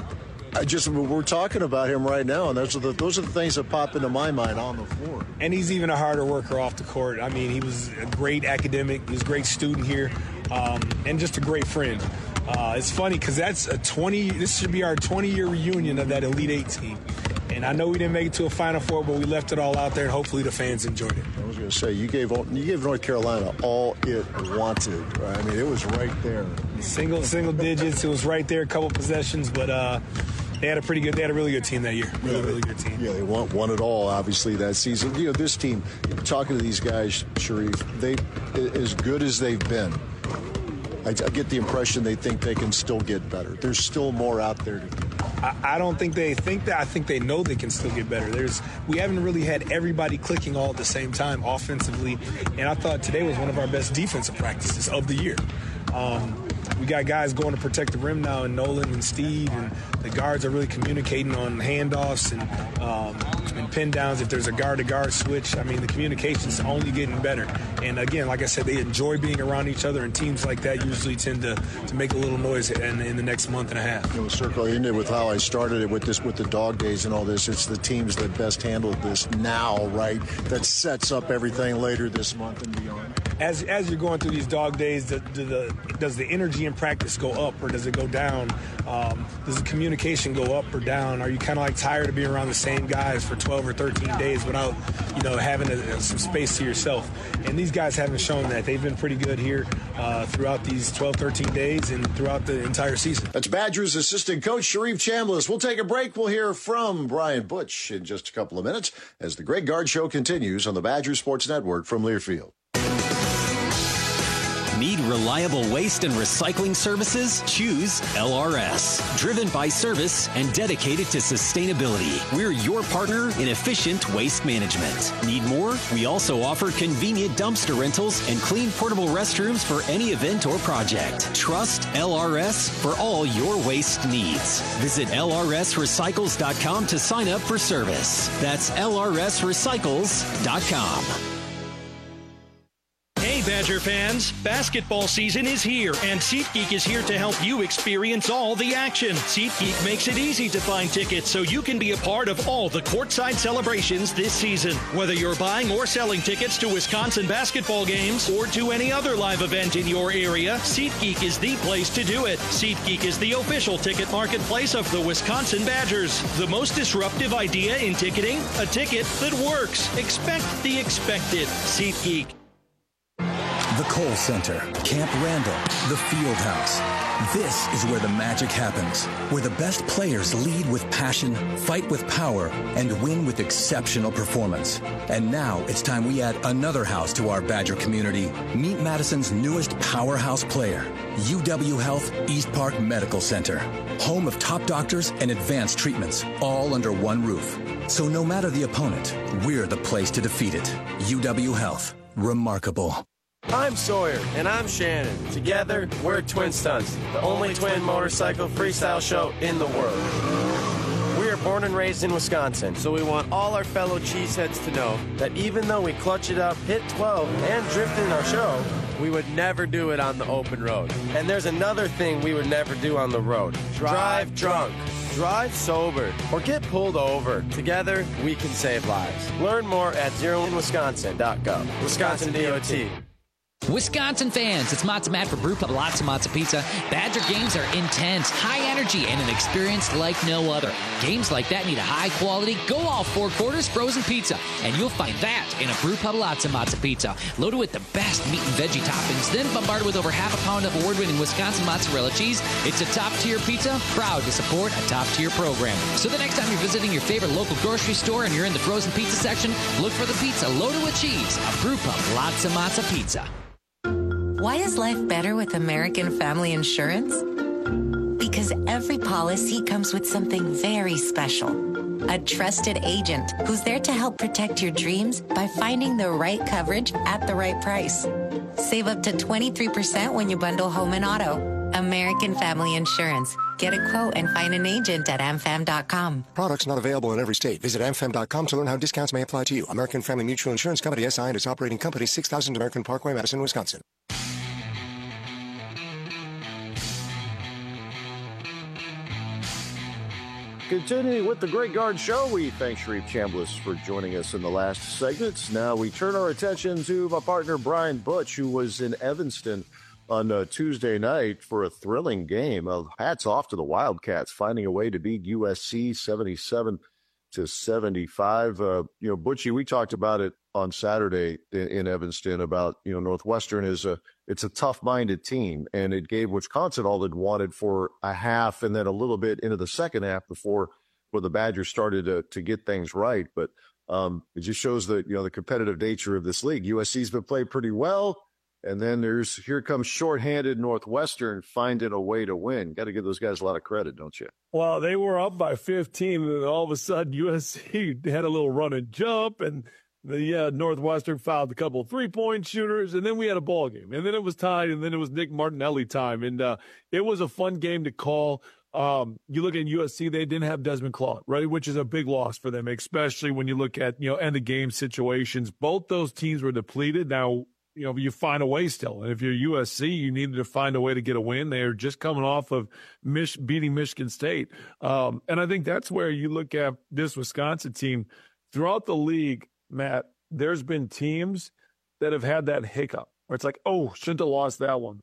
we're talking about him right now, and those are the things that pop into my mind on the floor. And he's even a harder worker off the court. I mean, he was a great academic. He was a great student here, and just a great friend. It's funny because this should be our 20-year reunion of that Elite 8 team. And I know we didn't make it to a Final Four, but we left it all out there, and hopefully the fans enjoyed it. I was going to say, you gave North Carolina all it wanted, right? I mean, it was right there. Single digits. It was right there, a couple possessions, but they had a really good team that year. Really good team. Yeah, they won it all, obviously, that season. This team, talking to these guys, Sharif, they as good as they've been, I get the impression they think they can still get better. There's still more out there to do. I don't think they think that. I think they know they can still get better. We haven't really had everybody clicking all at the same time offensively, and I thought today was one of our best defensive practices of the year. We got guys going to protect the rim now, and Nolan and Steve, and the guards are really communicating on handoffs and pin downs. If there's a guard-to-guard switch, I mean, the communication's only getting better. And again, like I said, they enjoy being around each other, and teams like that usually tend to make a little noise in the next month and a half. Circling it with how I started it with the dog days and all this, it's the teams that best handled this now, right? That sets up everything later this month and beyond. As you're going through these dog days, does the energy in practice go up or does it go down? Does the communication go up or down? Are you kind of like tired of being around the same guys for 12 or 13 days without, having some space to yourself? And these guys haven't shown that. They've been pretty good here throughout these 12, 13 days and throughout the entire season. That's Badgers assistant coach Sharif Chambliss. We'll take a break. We'll hear from Brian Butch in just a couple of minutes as the Greg Gard Show continues on the Badger Sports Network from Learfield. Need reliable waste and recycling services? Choose LRS. Driven by service and dedicated to sustainability. We're your partner in efficient waste management. Need more? We also offer convenient dumpster rentals and clean portable restrooms for any event or project. Trust LRS for all your waste needs. Visit lrsrecycles.com to sign up for service. That's lrsrecycles.com. Hey, Badger fans, basketball season is here, and SeatGeek is here to help you experience all the action. SeatGeek makes it easy to find tickets so you can be a part of all the courtside celebrations this season. Whether you're buying or selling tickets to Wisconsin basketball games or to any other live event in your area, SeatGeek is the place to do it. SeatGeek is the official ticket marketplace of the Wisconsin Badgers. The most disruptive idea in ticketing? A ticket that works. Expect the expected. SeatGeek. The Kohl Center, Camp Randall, the Field House. This is where the magic happens, where the best players lead with passion, fight with power, and win with exceptional performance. And now it's time we add another house to our Badger community. Meet Madison's newest powerhouse player, UW Health East Park Medical Center, home of top doctors and advanced treatments, all under one roof. So no matter the opponent, we're the place to defeat it. UW Health. Remarkable. I'm Sawyer. And I'm Shannon. Together, we're Twin Stunts, the only twin motorcycle freestyle show in the world. We are born and raised in Wisconsin, so we want all our fellow cheeseheads to know that even though we clutch it up, hit 12, and drift in our show, we would never do it on the open road. And there's another thing we would never do on the road. Drive drunk. Drive sober or get pulled over. Together, we can save lives. Learn more at zeroinwisconsin.gov. Wisconsin DOT. Wisconsin fans, it's Matzo Matt for Brew Pub Latza Matzo Pizza. Badger games are intense, high energy, and an experience like no other. Games like that need a high-quality, go-all four-quarters frozen pizza, and you'll find that in a Brew Pub Latza Matzo Pizza. Loaded with the best meat and veggie toppings, then bombarded with over half a pound of award-winning Wisconsin mozzarella cheese. It's a top-tier pizza, proud to support a top-tier program. So the next time you're visiting your favorite local grocery store and you're in the frozen pizza section, look for the pizza loaded with cheese, a Brew Pub Latza Matzo Pizza. Why is life better with American Family Insurance? Because every policy comes with something very special. A trusted agent who's there to help protect your dreams by finding the right coverage at the right price. Save up to 23% when you bundle home and auto. American Family Insurance. Get a quote and find an agent at amfam.com. Products not available in every state. Visit amfam.com to learn how discounts may apply to you. American Family Mutual Insurance Company, SI, and its operating company, 6000 American Parkway, Madison, Wisconsin. Continuing with the Greg Gard Show, we thank Sharif Chambliss for joining us in the last segments. Now we turn our attention to my partner Brian Butch, who was in Evanston on Tuesday night for a thrilling game. Hats off to the Wildcats, finding a way to beat USC 77-75. Butchie, we talked about it on Saturday in Evanston about, Northwestern it's a tough-minded team, and it gave Wisconsin all it wanted for a half and then a little bit into the second half before the Badgers started to get things right. But it just shows the competitive nature of this league. USC's been playing pretty well, and then here comes shorthanded Northwestern finding a way to win. Got to give those guys a lot of credit, don't you? Well, they were up by 15, and then all of a sudden USC had a little run and jump, and the Northwestern fouled a couple of three-point shooters, and then we had a ball game. And then it was tied, and then it was Nick Martinelli time. And it was a fun game to call. You look at USC, they didn't have Desmond Claude, right, which is a big loss for them, especially when you look at, end-of-game situations. Both those teams were depleted. Now, you find a way still. And if you're USC, you needed to find a way to get a win. They are just coming off of beating Michigan State. And I think that's where you look at this Wisconsin team. Throughout the league, Matt, there's been teams that have had that hiccup where it's like, oh, shouldn't have lost that one.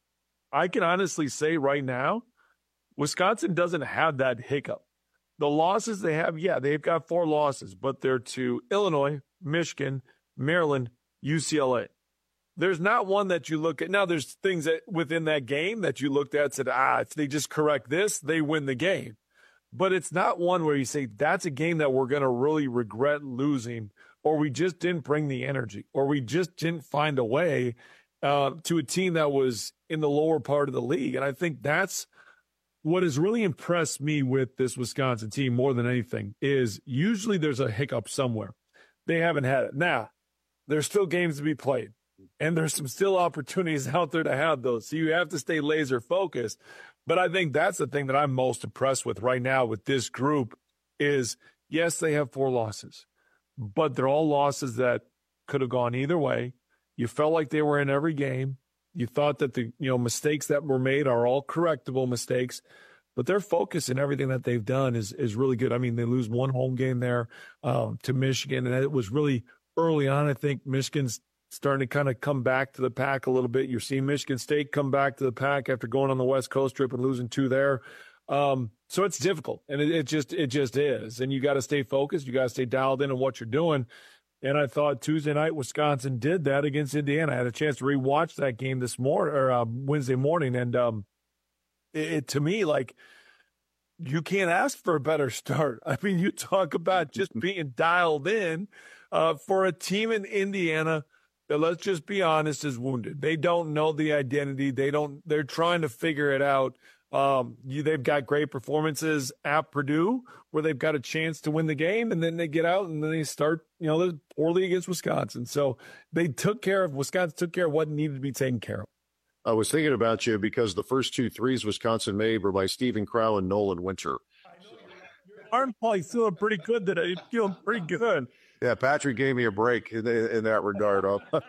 I can honestly say right now, Wisconsin doesn't have that hiccup. The losses they have, they've got 4 losses, but they're to Illinois, Michigan, Maryland, UCLA. There's not one that you look at. Now, there's things that within that game that you looked at and said, if they just correct this, they win the game. But it's not one where you say, that's a game that we're going to really regret losing, or we just didn't bring the energy, or we just didn't find a way to a team that was in the lower part of the league. And I think that's what has really impressed me with this Wisconsin team more than anything is usually there's a hiccup somewhere. They haven't had it. Now, there's still games to be played, and there's some still opportunities out there to have those. So you have to stay laser focused. But I think that's the thing that I'm most impressed with right now with this group is, yes, they have 4 losses, but they're all losses that could have gone either way. You felt like they were in every game. You thought that the mistakes that were made are all correctable mistakes, but their focus in everything that they've done is really good. I mean, they lose one home game there to Michigan, and it was really early on. I think Michigan's starting to kind of come back to the pack a little bit. You're seeing Michigan State come back to the pack after going on the West Coast trip and losing 2 there. So it's difficult, and it just is. And you got to stay focused. You got to stay dialed in on what you're doing. And I thought Tuesday night Wisconsin did that against Indiana. I had a chance to rewatch that game this morning or Wednesday morning, and it to me, like, you can't ask for a better start. I mean, you talk about just being dialed in for a team in Indiana that, let's just be honest, is wounded. They don't know the identity. They're trying to figure it out. They've got great performances at Purdue where they've got a chance to win the game, and then they get out and then they start, poorly against Wisconsin. So Wisconsin took care of what needed to be taken care of. I was thinking about you because the first 2 threes Wisconsin made were by Stephen Crow and Nolan Winter. Arm probably feeling pretty good today. Feeling pretty good. Yeah, Patrick gave me a break in that regard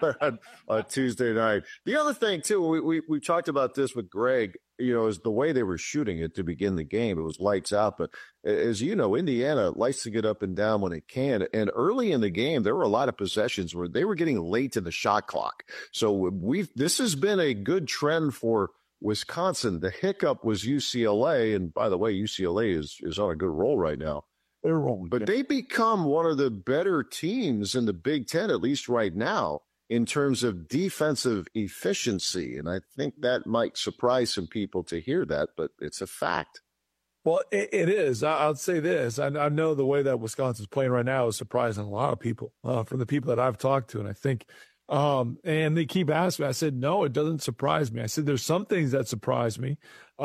on Tuesday night. The other thing, too, we talked about this with Greg, is the way they were shooting it to begin the game. It was lights out. But as you know, Indiana likes to get up and down when it can. And early in the game, there were a lot of possessions where they were getting late to the shot clock. So this has been a good trend for Wisconsin. The hiccup was UCLA. And by the way, UCLA is on a good roll right now. They're rolling. But they become one of the better teams in the Big Ten, at least right now, in terms of defensive efficiency. And I think that might surprise some people to hear that, but it's a fact. Well, it is. I'll say this. I know the way that Wisconsin's playing right now is surprising a lot of people, from the people that I've talked to. And I think, and they keep asking me, I said, no, it doesn't surprise me. I said, there's some things that surprise me.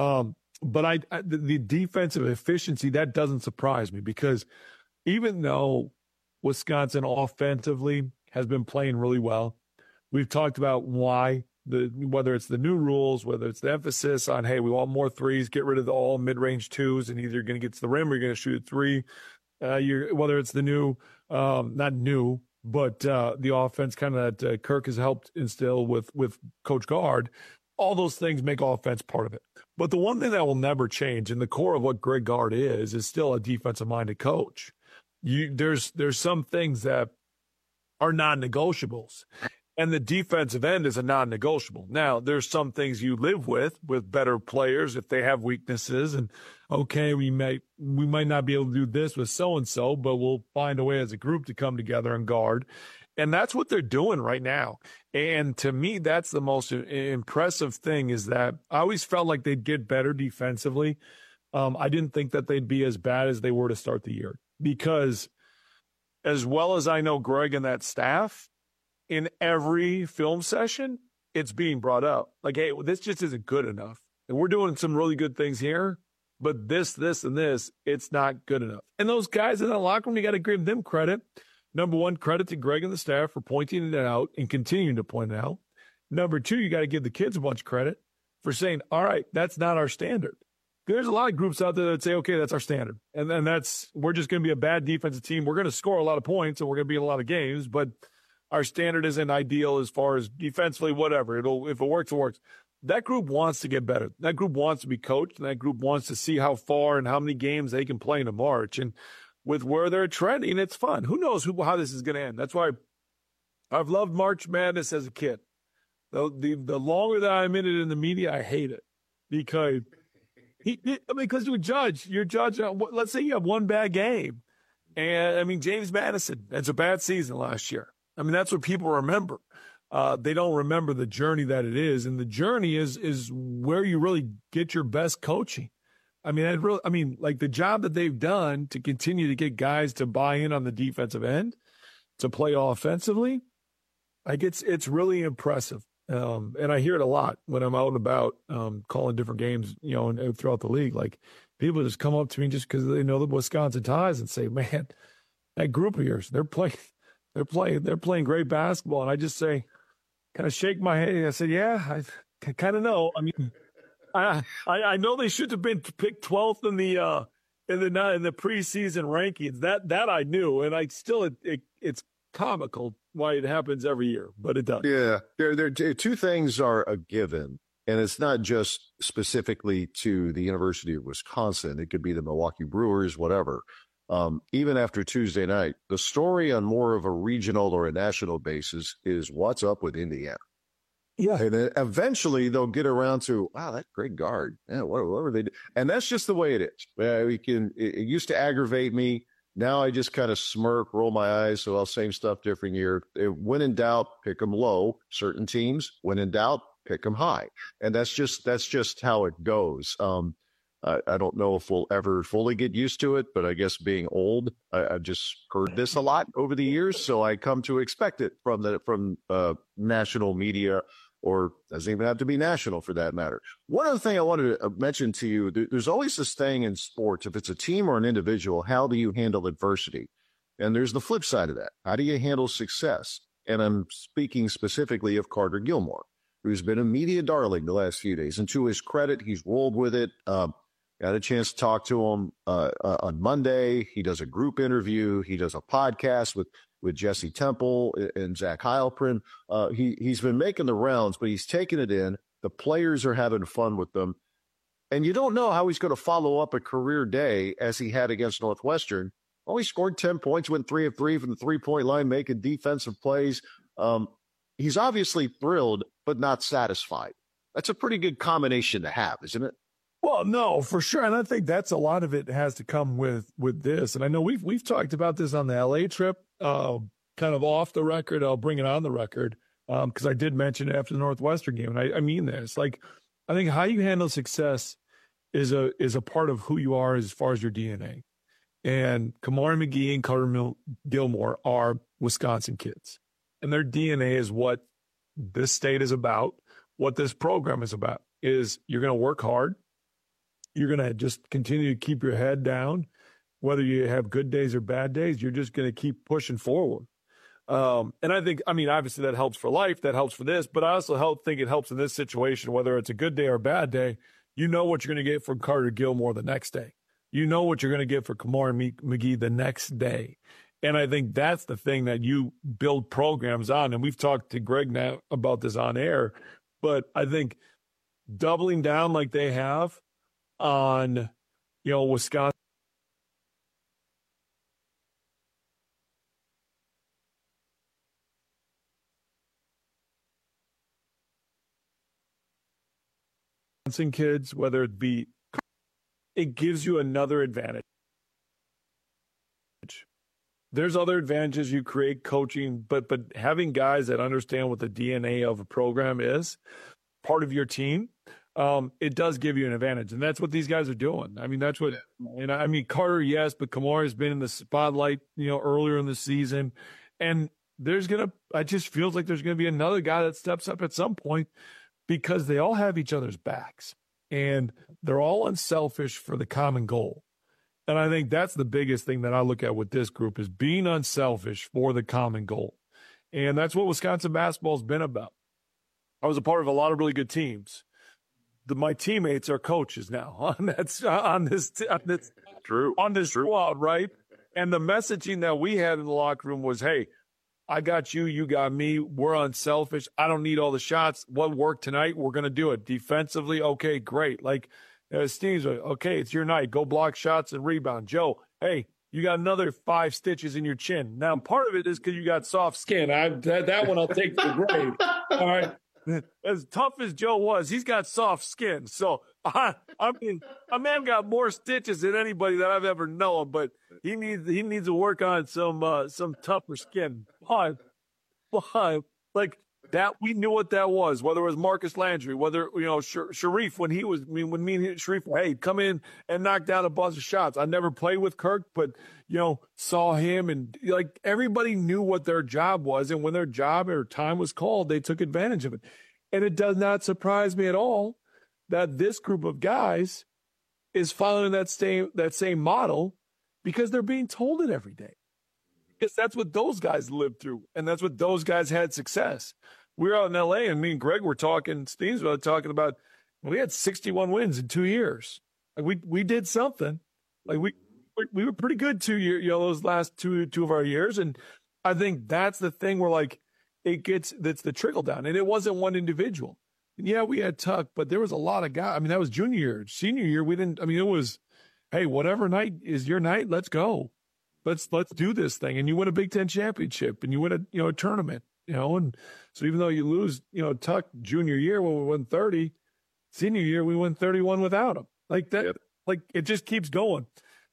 But the defensive efficiency, that doesn't surprise me, because even though Wisconsin offensively has been playing really well, we've talked about why, whether it's the new rules, whether it's the emphasis on, hey, we want more threes, get rid of all mid-range twos, and either you're going to get to the rim or you're going to shoot a three. Whether it's the new, not new, but the offense kind of that Kirk has helped instill with Coach Gard. All those things make offense part of it. But the one thing that will never change, and the core of what Greg Gard is still a defensive-minded coach. There's some things that are non-negotiables, and the defensive end is a non-negotiable. Now, there's some things you live with better players if they have weaknesses, and okay, we might not be able to do this with so-and-so, but we'll find a way as a group to come together and guard. And that's what they're doing right now. And to me, that's the most impressive thing, is that I always felt like they'd get better defensively. I didn't think that they'd be as bad as they were to start the year, because as well as I know Greg and that staff, in every film session, it's being brought up. Like, hey, this just isn't good enough. And we're doing some really good things here, but this, and this, it's not good enough. And those guys in that locker room, you got to give them credit. Number one, credit to Greg and the staff for pointing it out and continuing to point it out. Number two, you got to give the kids a bunch of credit for saying, all right, that's not our standard. There's a lot of groups out there that say, okay, that's our standard. And then we're just going to be a bad defensive team. We're going to score a lot of points and we're going to be in a lot of games, but our standard isn't ideal as far as defensively, whatever. If it works, it works. That group wants to get better. That group wants to be coached, and that group wants to see how far and how many games they can play in a March. And with where they're trending, it's fun. Who knows how this is going to end? That's why I've loved March Madness as a kid. The longer that I'm in it in the media, I hate it, because you're judged. Let's say you have one bad game, and James Madison, that's a bad season last year. That's what people remember. They don't remember the journey that it is, and the journey is where you really get your best coaching. The job that they've done to continue to get guys to buy in on the defensive end, to play offensively, it's really impressive. And I hear it a lot when I'm out and about, calling different games, and throughout the league. Like, people just come up to me just because they know the Wisconsin Ties and say, "Man, that group of yours, they're playing great basketball." And I just say, kind of shake my head. I said, "Yeah, I kind of know." I know they should have been picked 12th in the preseason rankings. That I knew, and I still it's comical why it happens every year, but it does. Yeah, there two things are a given, and it's not just specifically to the University of Wisconsin. It could be the Milwaukee Brewers, whatever. Even after Tuesday night, the story on more of a regional or a national basis is what's up with Indiana. Yeah. And then eventually they'll get around to, wow, that great guard. Yeah, what were they do? And that's just the way it is. It used to aggravate me Now I just kind of smirk, roll my eyes. So same stuff, different year. When in doubt, pick them low. Certain teams, when in doubt, pick them high. And that's just how it goes. I don't know if we'll ever fully get used to it, but I guess being old, I've just heard this a lot over the years, so I come to expect it from national media, or doesn't even have to be national for that matter. One other thing I wanted to mention to you, there's always this thing in sports, if it's a team or an individual, how do you handle adversity? And there's the flip side of that. How do you handle success? And I'm speaking specifically of Carter Gilmore, who's been a media darling the last few days. And to his credit, he's rolled with it. Got a chance to talk to him on Monday. He does a group interview. He does a podcast with Jesse Temple and Zach Heilprin. He's been making the rounds, but he's taking it in. The players are having fun with them. And you don't know how he's going to follow up a career day as he had against Northwestern. Only scored 10 points, went 3 of 3 from the three-point line, making defensive plays. He's obviously thrilled, but not satisfied. That's a pretty good combination to have, isn't it? Well, no, for sure. And I think that's a lot of it has to come with this. And I know we've talked about this on the LA trip, kind of off the record. I'll bring it on the record because I did mention it after the Northwestern game. And I mean this. Like, I think how you handle success is a part of who you are as far as your DNA. And Kamari McGee and Carter Gilmore are Wisconsin kids. And their DNA is what this state is about, what this program is about, is you're going to work hard. You're going to just continue to keep your head down. Whether you have good days or bad days, you're just going to keep pushing forward. And I think, obviously that helps for life. That helps for this. But I also think it helps in this situation, whether it's a good day or a bad day. You know what you're going to get from Carter Gilmore the next day. You know what you're going to get for Kamari McGee the next day. And I think that's the thing that you build programs on. And we've talked to Greg now about this on air. But I think doubling down like they have on, Wisconsin. Kids, whether it be, it gives you another advantage. There's other advantages you create coaching, but having guys that understand what the DNA of a program is, part of your team, it does give you an advantage. And that's what these guys are doing. That's what, Carter, yes, but Kamari's been in the spotlight, earlier in the season. And I just feels like there's going to be another guy that steps up at some point because they all have each other's backs and they're all unselfish for the common goal. And I think that's the biggest thing that I look at with this group is being unselfish for the common goal. And that's what Wisconsin basketball has been about. I was a part of a lot of really good teams. My teammates are coaches now on this squad, right? And the messaging that we had in the locker room was, hey, I got you, you got me. We're unselfish. I don't need all the shots. What worked tonight, we're going to do it. Defensively, okay, great. Like, Steve's like, okay, it's your night. Go block shots and rebound. Joe, hey, you got another 5 stitches in your chin. Now, part of it is because you got soft skin. That one I'll take to the grave. All right. As tough as Joe was, he's got soft skin. So, a man got more stitches than anybody that I've ever known, but he needs to work on some tougher skin. But like that, we knew what that was, whether it was Marcus Landry, whether, Sharif, when me and Sharif, hey, come in and knock down a bunch of shots. I never played with Kirk, but, saw him and like everybody knew what their job was. And when their job or time was called, they took advantage of it. And it does not surprise me at all that this group of guys is following that same model because they're being told it every day. Because that's what those guys lived through, and that's what those guys had success. We were out in L.A., and me and Greg were talking, Steamsville, talking about we had 61 wins in 2 years. Like we did something. Like we were pretty good 2 years, those last two of our years. And I think that's the thing where like that's the trickle down. And it wasn't one individual. And yeah, we had Tuck, but there was a lot of guys. That was junior year. Senior year, we didn't. It was, hey, whatever night is your night, let's go. Let's do this thing. And you win a Big Ten championship and you win a tournament, and so even though you lose, Tuck junior year when we won 30, senior year, we won 31 without him like that. Yep. Like it just keeps going.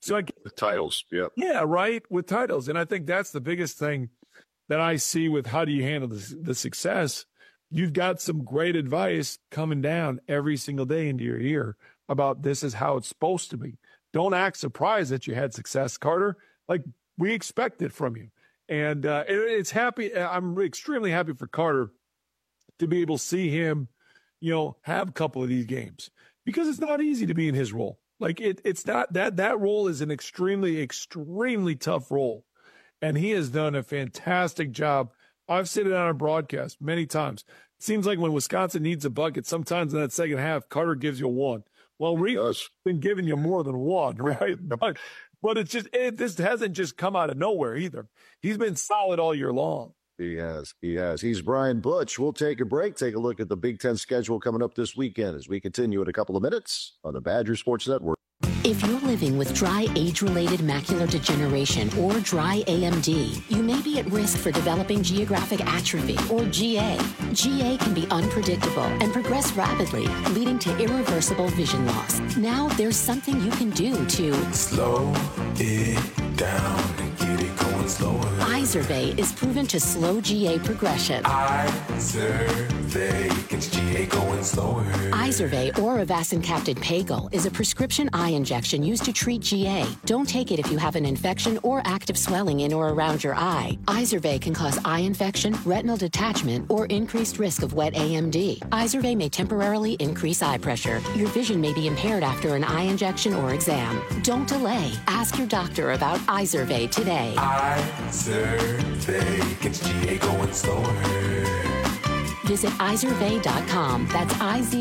So with titles, yep. Yeah, right, with titles. And I think that's the biggest thing that I see with how do you handle the success. You've got some great advice coming down every single day into your ear about this is how it's supposed to be. Don't act surprised that you had success, Carter. Like, we expect it from you. And it's happy. I'm extremely happy for Carter to be able to see him, have a couple of these games, because it's not easy to be in his role. Like, it's not that role is an extremely, extremely tough role. And he has done a fantastic job. I've said it on our broadcast many times. It seems like when Wisconsin needs a bucket, sometimes in that second half, Carter gives you one. Well, Reed's been giving you more than one, right? But this hasn't just come out of nowhere either. He's been solid all year long. He has. He's Brian Butch. We'll take a break, take a look at the Big Ten schedule coming up this weekend as we continue in a couple of minutes on the Badger Sports Network. If you're living with dry age-related macular degeneration or dry AMD, you may be at risk for developing geographic atrophy or GA. GA can be unpredictable and progress rapidly, leading to irreversible vision loss. Now there's something you can do to slow it down and get it going slower. Izervay is proven to slow GA progression. Izervay gets GA going slower. Izervay or avacincaptad pagel is a prescription eye injection used to treat GA. Don't take it if you have an infection or active swelling in or around your eye. Izervay can cause eye infection, retinal detachment, or increased risk of wet AMD. Izervay may temporarily increase eye pressure. Your vision may be impaired after an eye injection or exam. Don't delay. Ask your doctor about Izervay today. Izervay gets GA going slower. Visit Izervay.com. That's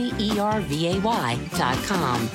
IZERVAY.com.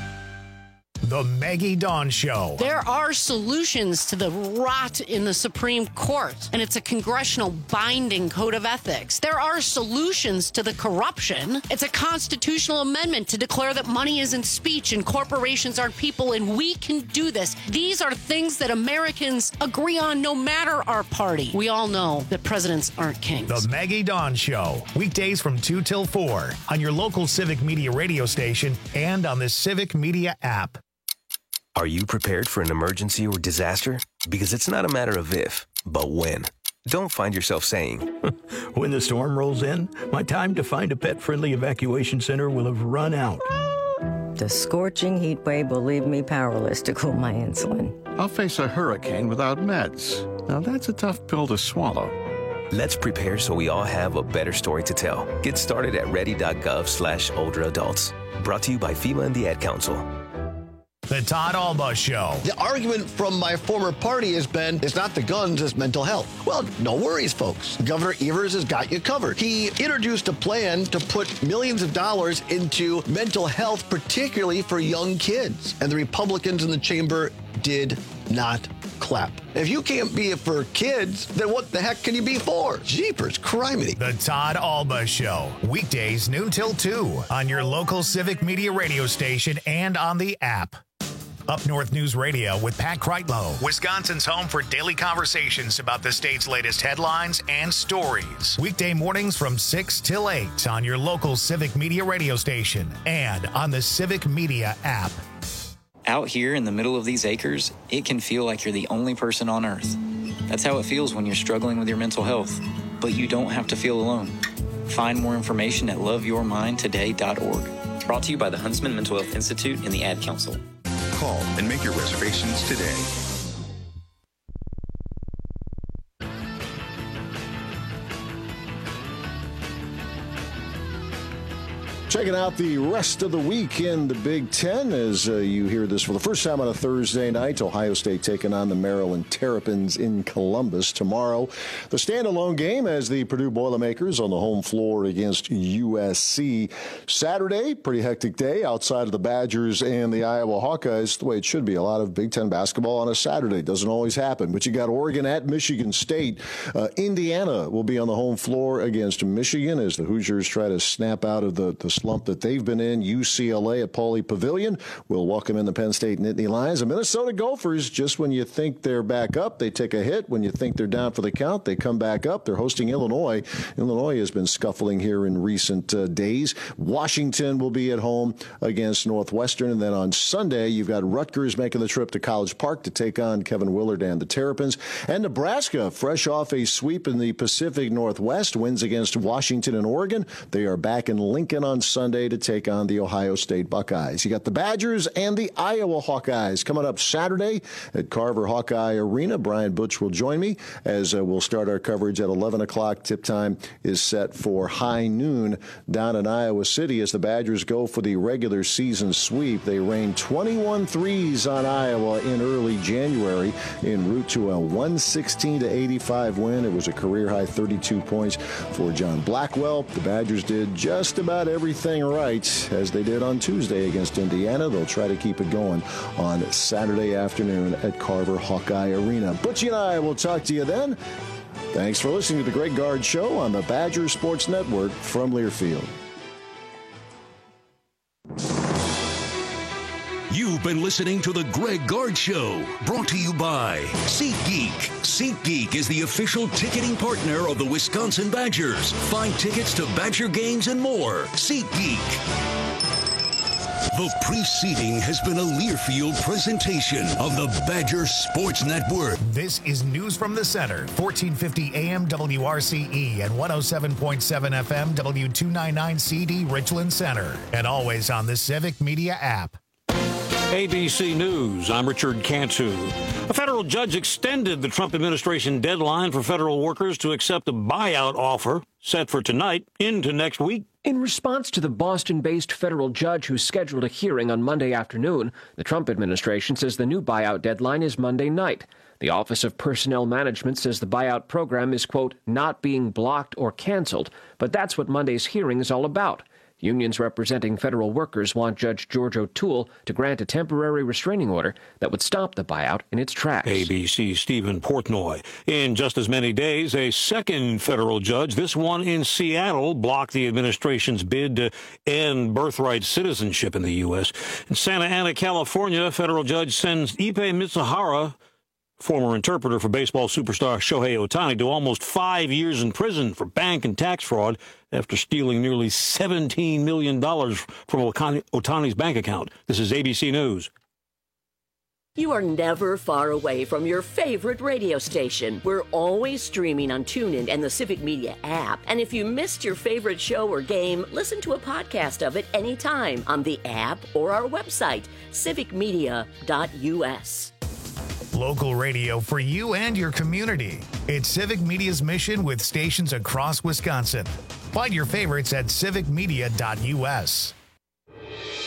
The Maggie Dawn Show. There are solutions to the rot in the Supreme Court, and it's a congressional binding code of ethics. There are solutions to the corruption. It's a constitutional amendment to declare that money isn't speech and corporations aren't people, and we can do this. These are things that Americans agree on no matter our party. We all know that presidents aren't kings. The Maggie Dawn Show. Weekdays from 2 till 4 on your local Civic Media radio station and on the Civic Media app. Are you prepared for an emergency or disaster? Because it's not a matter of if, but when. Don't find yourself saying, when the storm rolls in, my time to find a pet-friendly evacuation center will have run out. The scorching heat wave will leave me powerless to cool my insulin. I'll face a hurricane without meds. Now that's a tough pill to swallow. Let's prepare so we all have a better story to tell. Get started at ready.gov/older adults. Brought to you by FEMA and the Ad Council. The Todd Alba Show. The argument from my former party has been, it's not the guns, it's mental health. Well, no worries, folks. Governor Evers has got you covered. He introduced a plan to put millions of dollars into mental health, particularly for young kids. And the Republicans in the chamber did not clap. If you can't be for kids, then what the heck can you be for? Jeepers, criminy. The Todd Alba Show. Weekdays noon till 2 on your local Civic Media radio station and on the app. Up North News Radio with Pat Kreitlow, Wisconsin's home for daily conversations about the state's latest headlines and stories. Weekday mornings from 6 till 8 on your local Civic Media radio station and on the Civic Media app. Out here in the middle of these acres, it can feel like you're the only person on earth. That's how it feels when you're struggling with your mental health. But you don't have to feel alone. Find more information at loveyourmindtoday.org. Brought to you by the Huntsman Mental Health Institute and the Ad Council. Call and make your reservations today. Checking out the rest of the week in the Big Ten as you hear this for the first time on a Thursday night. Ohio State taking on the Maryland Terrapins in Columbus tomorrow. The standalone game as the Purdue Boilermakers on the home floor against USC. Saturday, pretty hectic day outside of the Badgers and the Iowa Hawkeyes. The way it should be. A lot of Big Ten basketball on a Saturday. Doesn't always happen. But you got Oregon at Michigan State. Indiana will be on the home floor against Michigan as the Hoosiers try to snap out of the slump that they've been in. UCLA at Pauley Pavilion will welcome in the Penn State Nittany Lions. The Minnesota Gophers, just when you think they're back up, they take a hit. When you think they're down for the count, they come back up. They're hosting Illinois. Illinois has been scuffling here in recent days. Washington will be at home against Northwestern. And then on Sunday, you've got Rutgers making the trip to College Park to take on Kevin Willard and the Terrapins. And Nebraska, fresh off a sweep in the Pacific Northwest, wins against Washington and Oregon. They are back in Lincoln on Sunday to take on the Ohio State Buckeyes. You got the Badgers and the Iowa Hawkeyes coming up Saturday at Carver Hawkeye Arena. Brian Butch will join me as we'll start our coverage at 11 o'clock. Tip time is set for high noon down in Iowa City as the Badgers go for the regular season sweep. They rained 21 threes on Iowa in early January en route to a 116-85 win. It was a career-high 32 points for John Blackwell. The Badgers did just about everything right as they did on Tuesday against Indiana. They'll try to keep it going on Saturday afternoon at Carver Hawkeye Arena. Butchie and I will talk to you then. Thanks for listening to the Greg Gard Show on the Badger Sports Network from Learfield. You've been listening to the Greg Gard Show, brought to you by SeatGeek. SeatGeek is the official ticketing partner of the Wisconsin Badgers. Find tickets to Badger games and more. SeatGeek. The preceding has been a Learfield presentation of the Badger Sports Network. This is News from the Center, 1450 AM WRCE and 107.7 FM W299CD Richland Center, and always on the Civic Media app. ABC News, I'm Richard Cantu. A federal judge extended the Trump administration deadline for federal workers to accept a buyout offer set for tonight into next week. In response to the Boston-based federal judge who scheduled a hearing on Monday afternoon, the Trump administration says the new buyout deadline is Monday night. The Office of Personnel Management says the buyout program is, quote, not being blocked or canceled, but that's what Monday's hearing is all about. Unions representing federal workers want Judge George O'Toole to grant a temporary restraining order that would stop the buyout in its tracks. ABC's Stephen Portnoy. In just as many days, a second federal judge, this one in Seattle, blocked the administration's bid to end birthright citizenship in the U.S. In Santa Ana, California, a federal judge sends Ipe Mitsuhara, former interpreter for baseball superstar Shohei Ohtani, to almost 5 years in prison for bank and tax fraud after stealing nearly $17 million from Ohtani's bank account. This is ABC News. You are never far away from your favorite radio station. We're always streaming on TuneIn and the Civic Media app. And if you missed your favorite show or game, listen to a podcast of it anytime on the app or our website, civicmedia.us. Local radio for you and your community. It's Civic Media's mission with stations across Wisconsin. Find your favorites at civicmedia.us.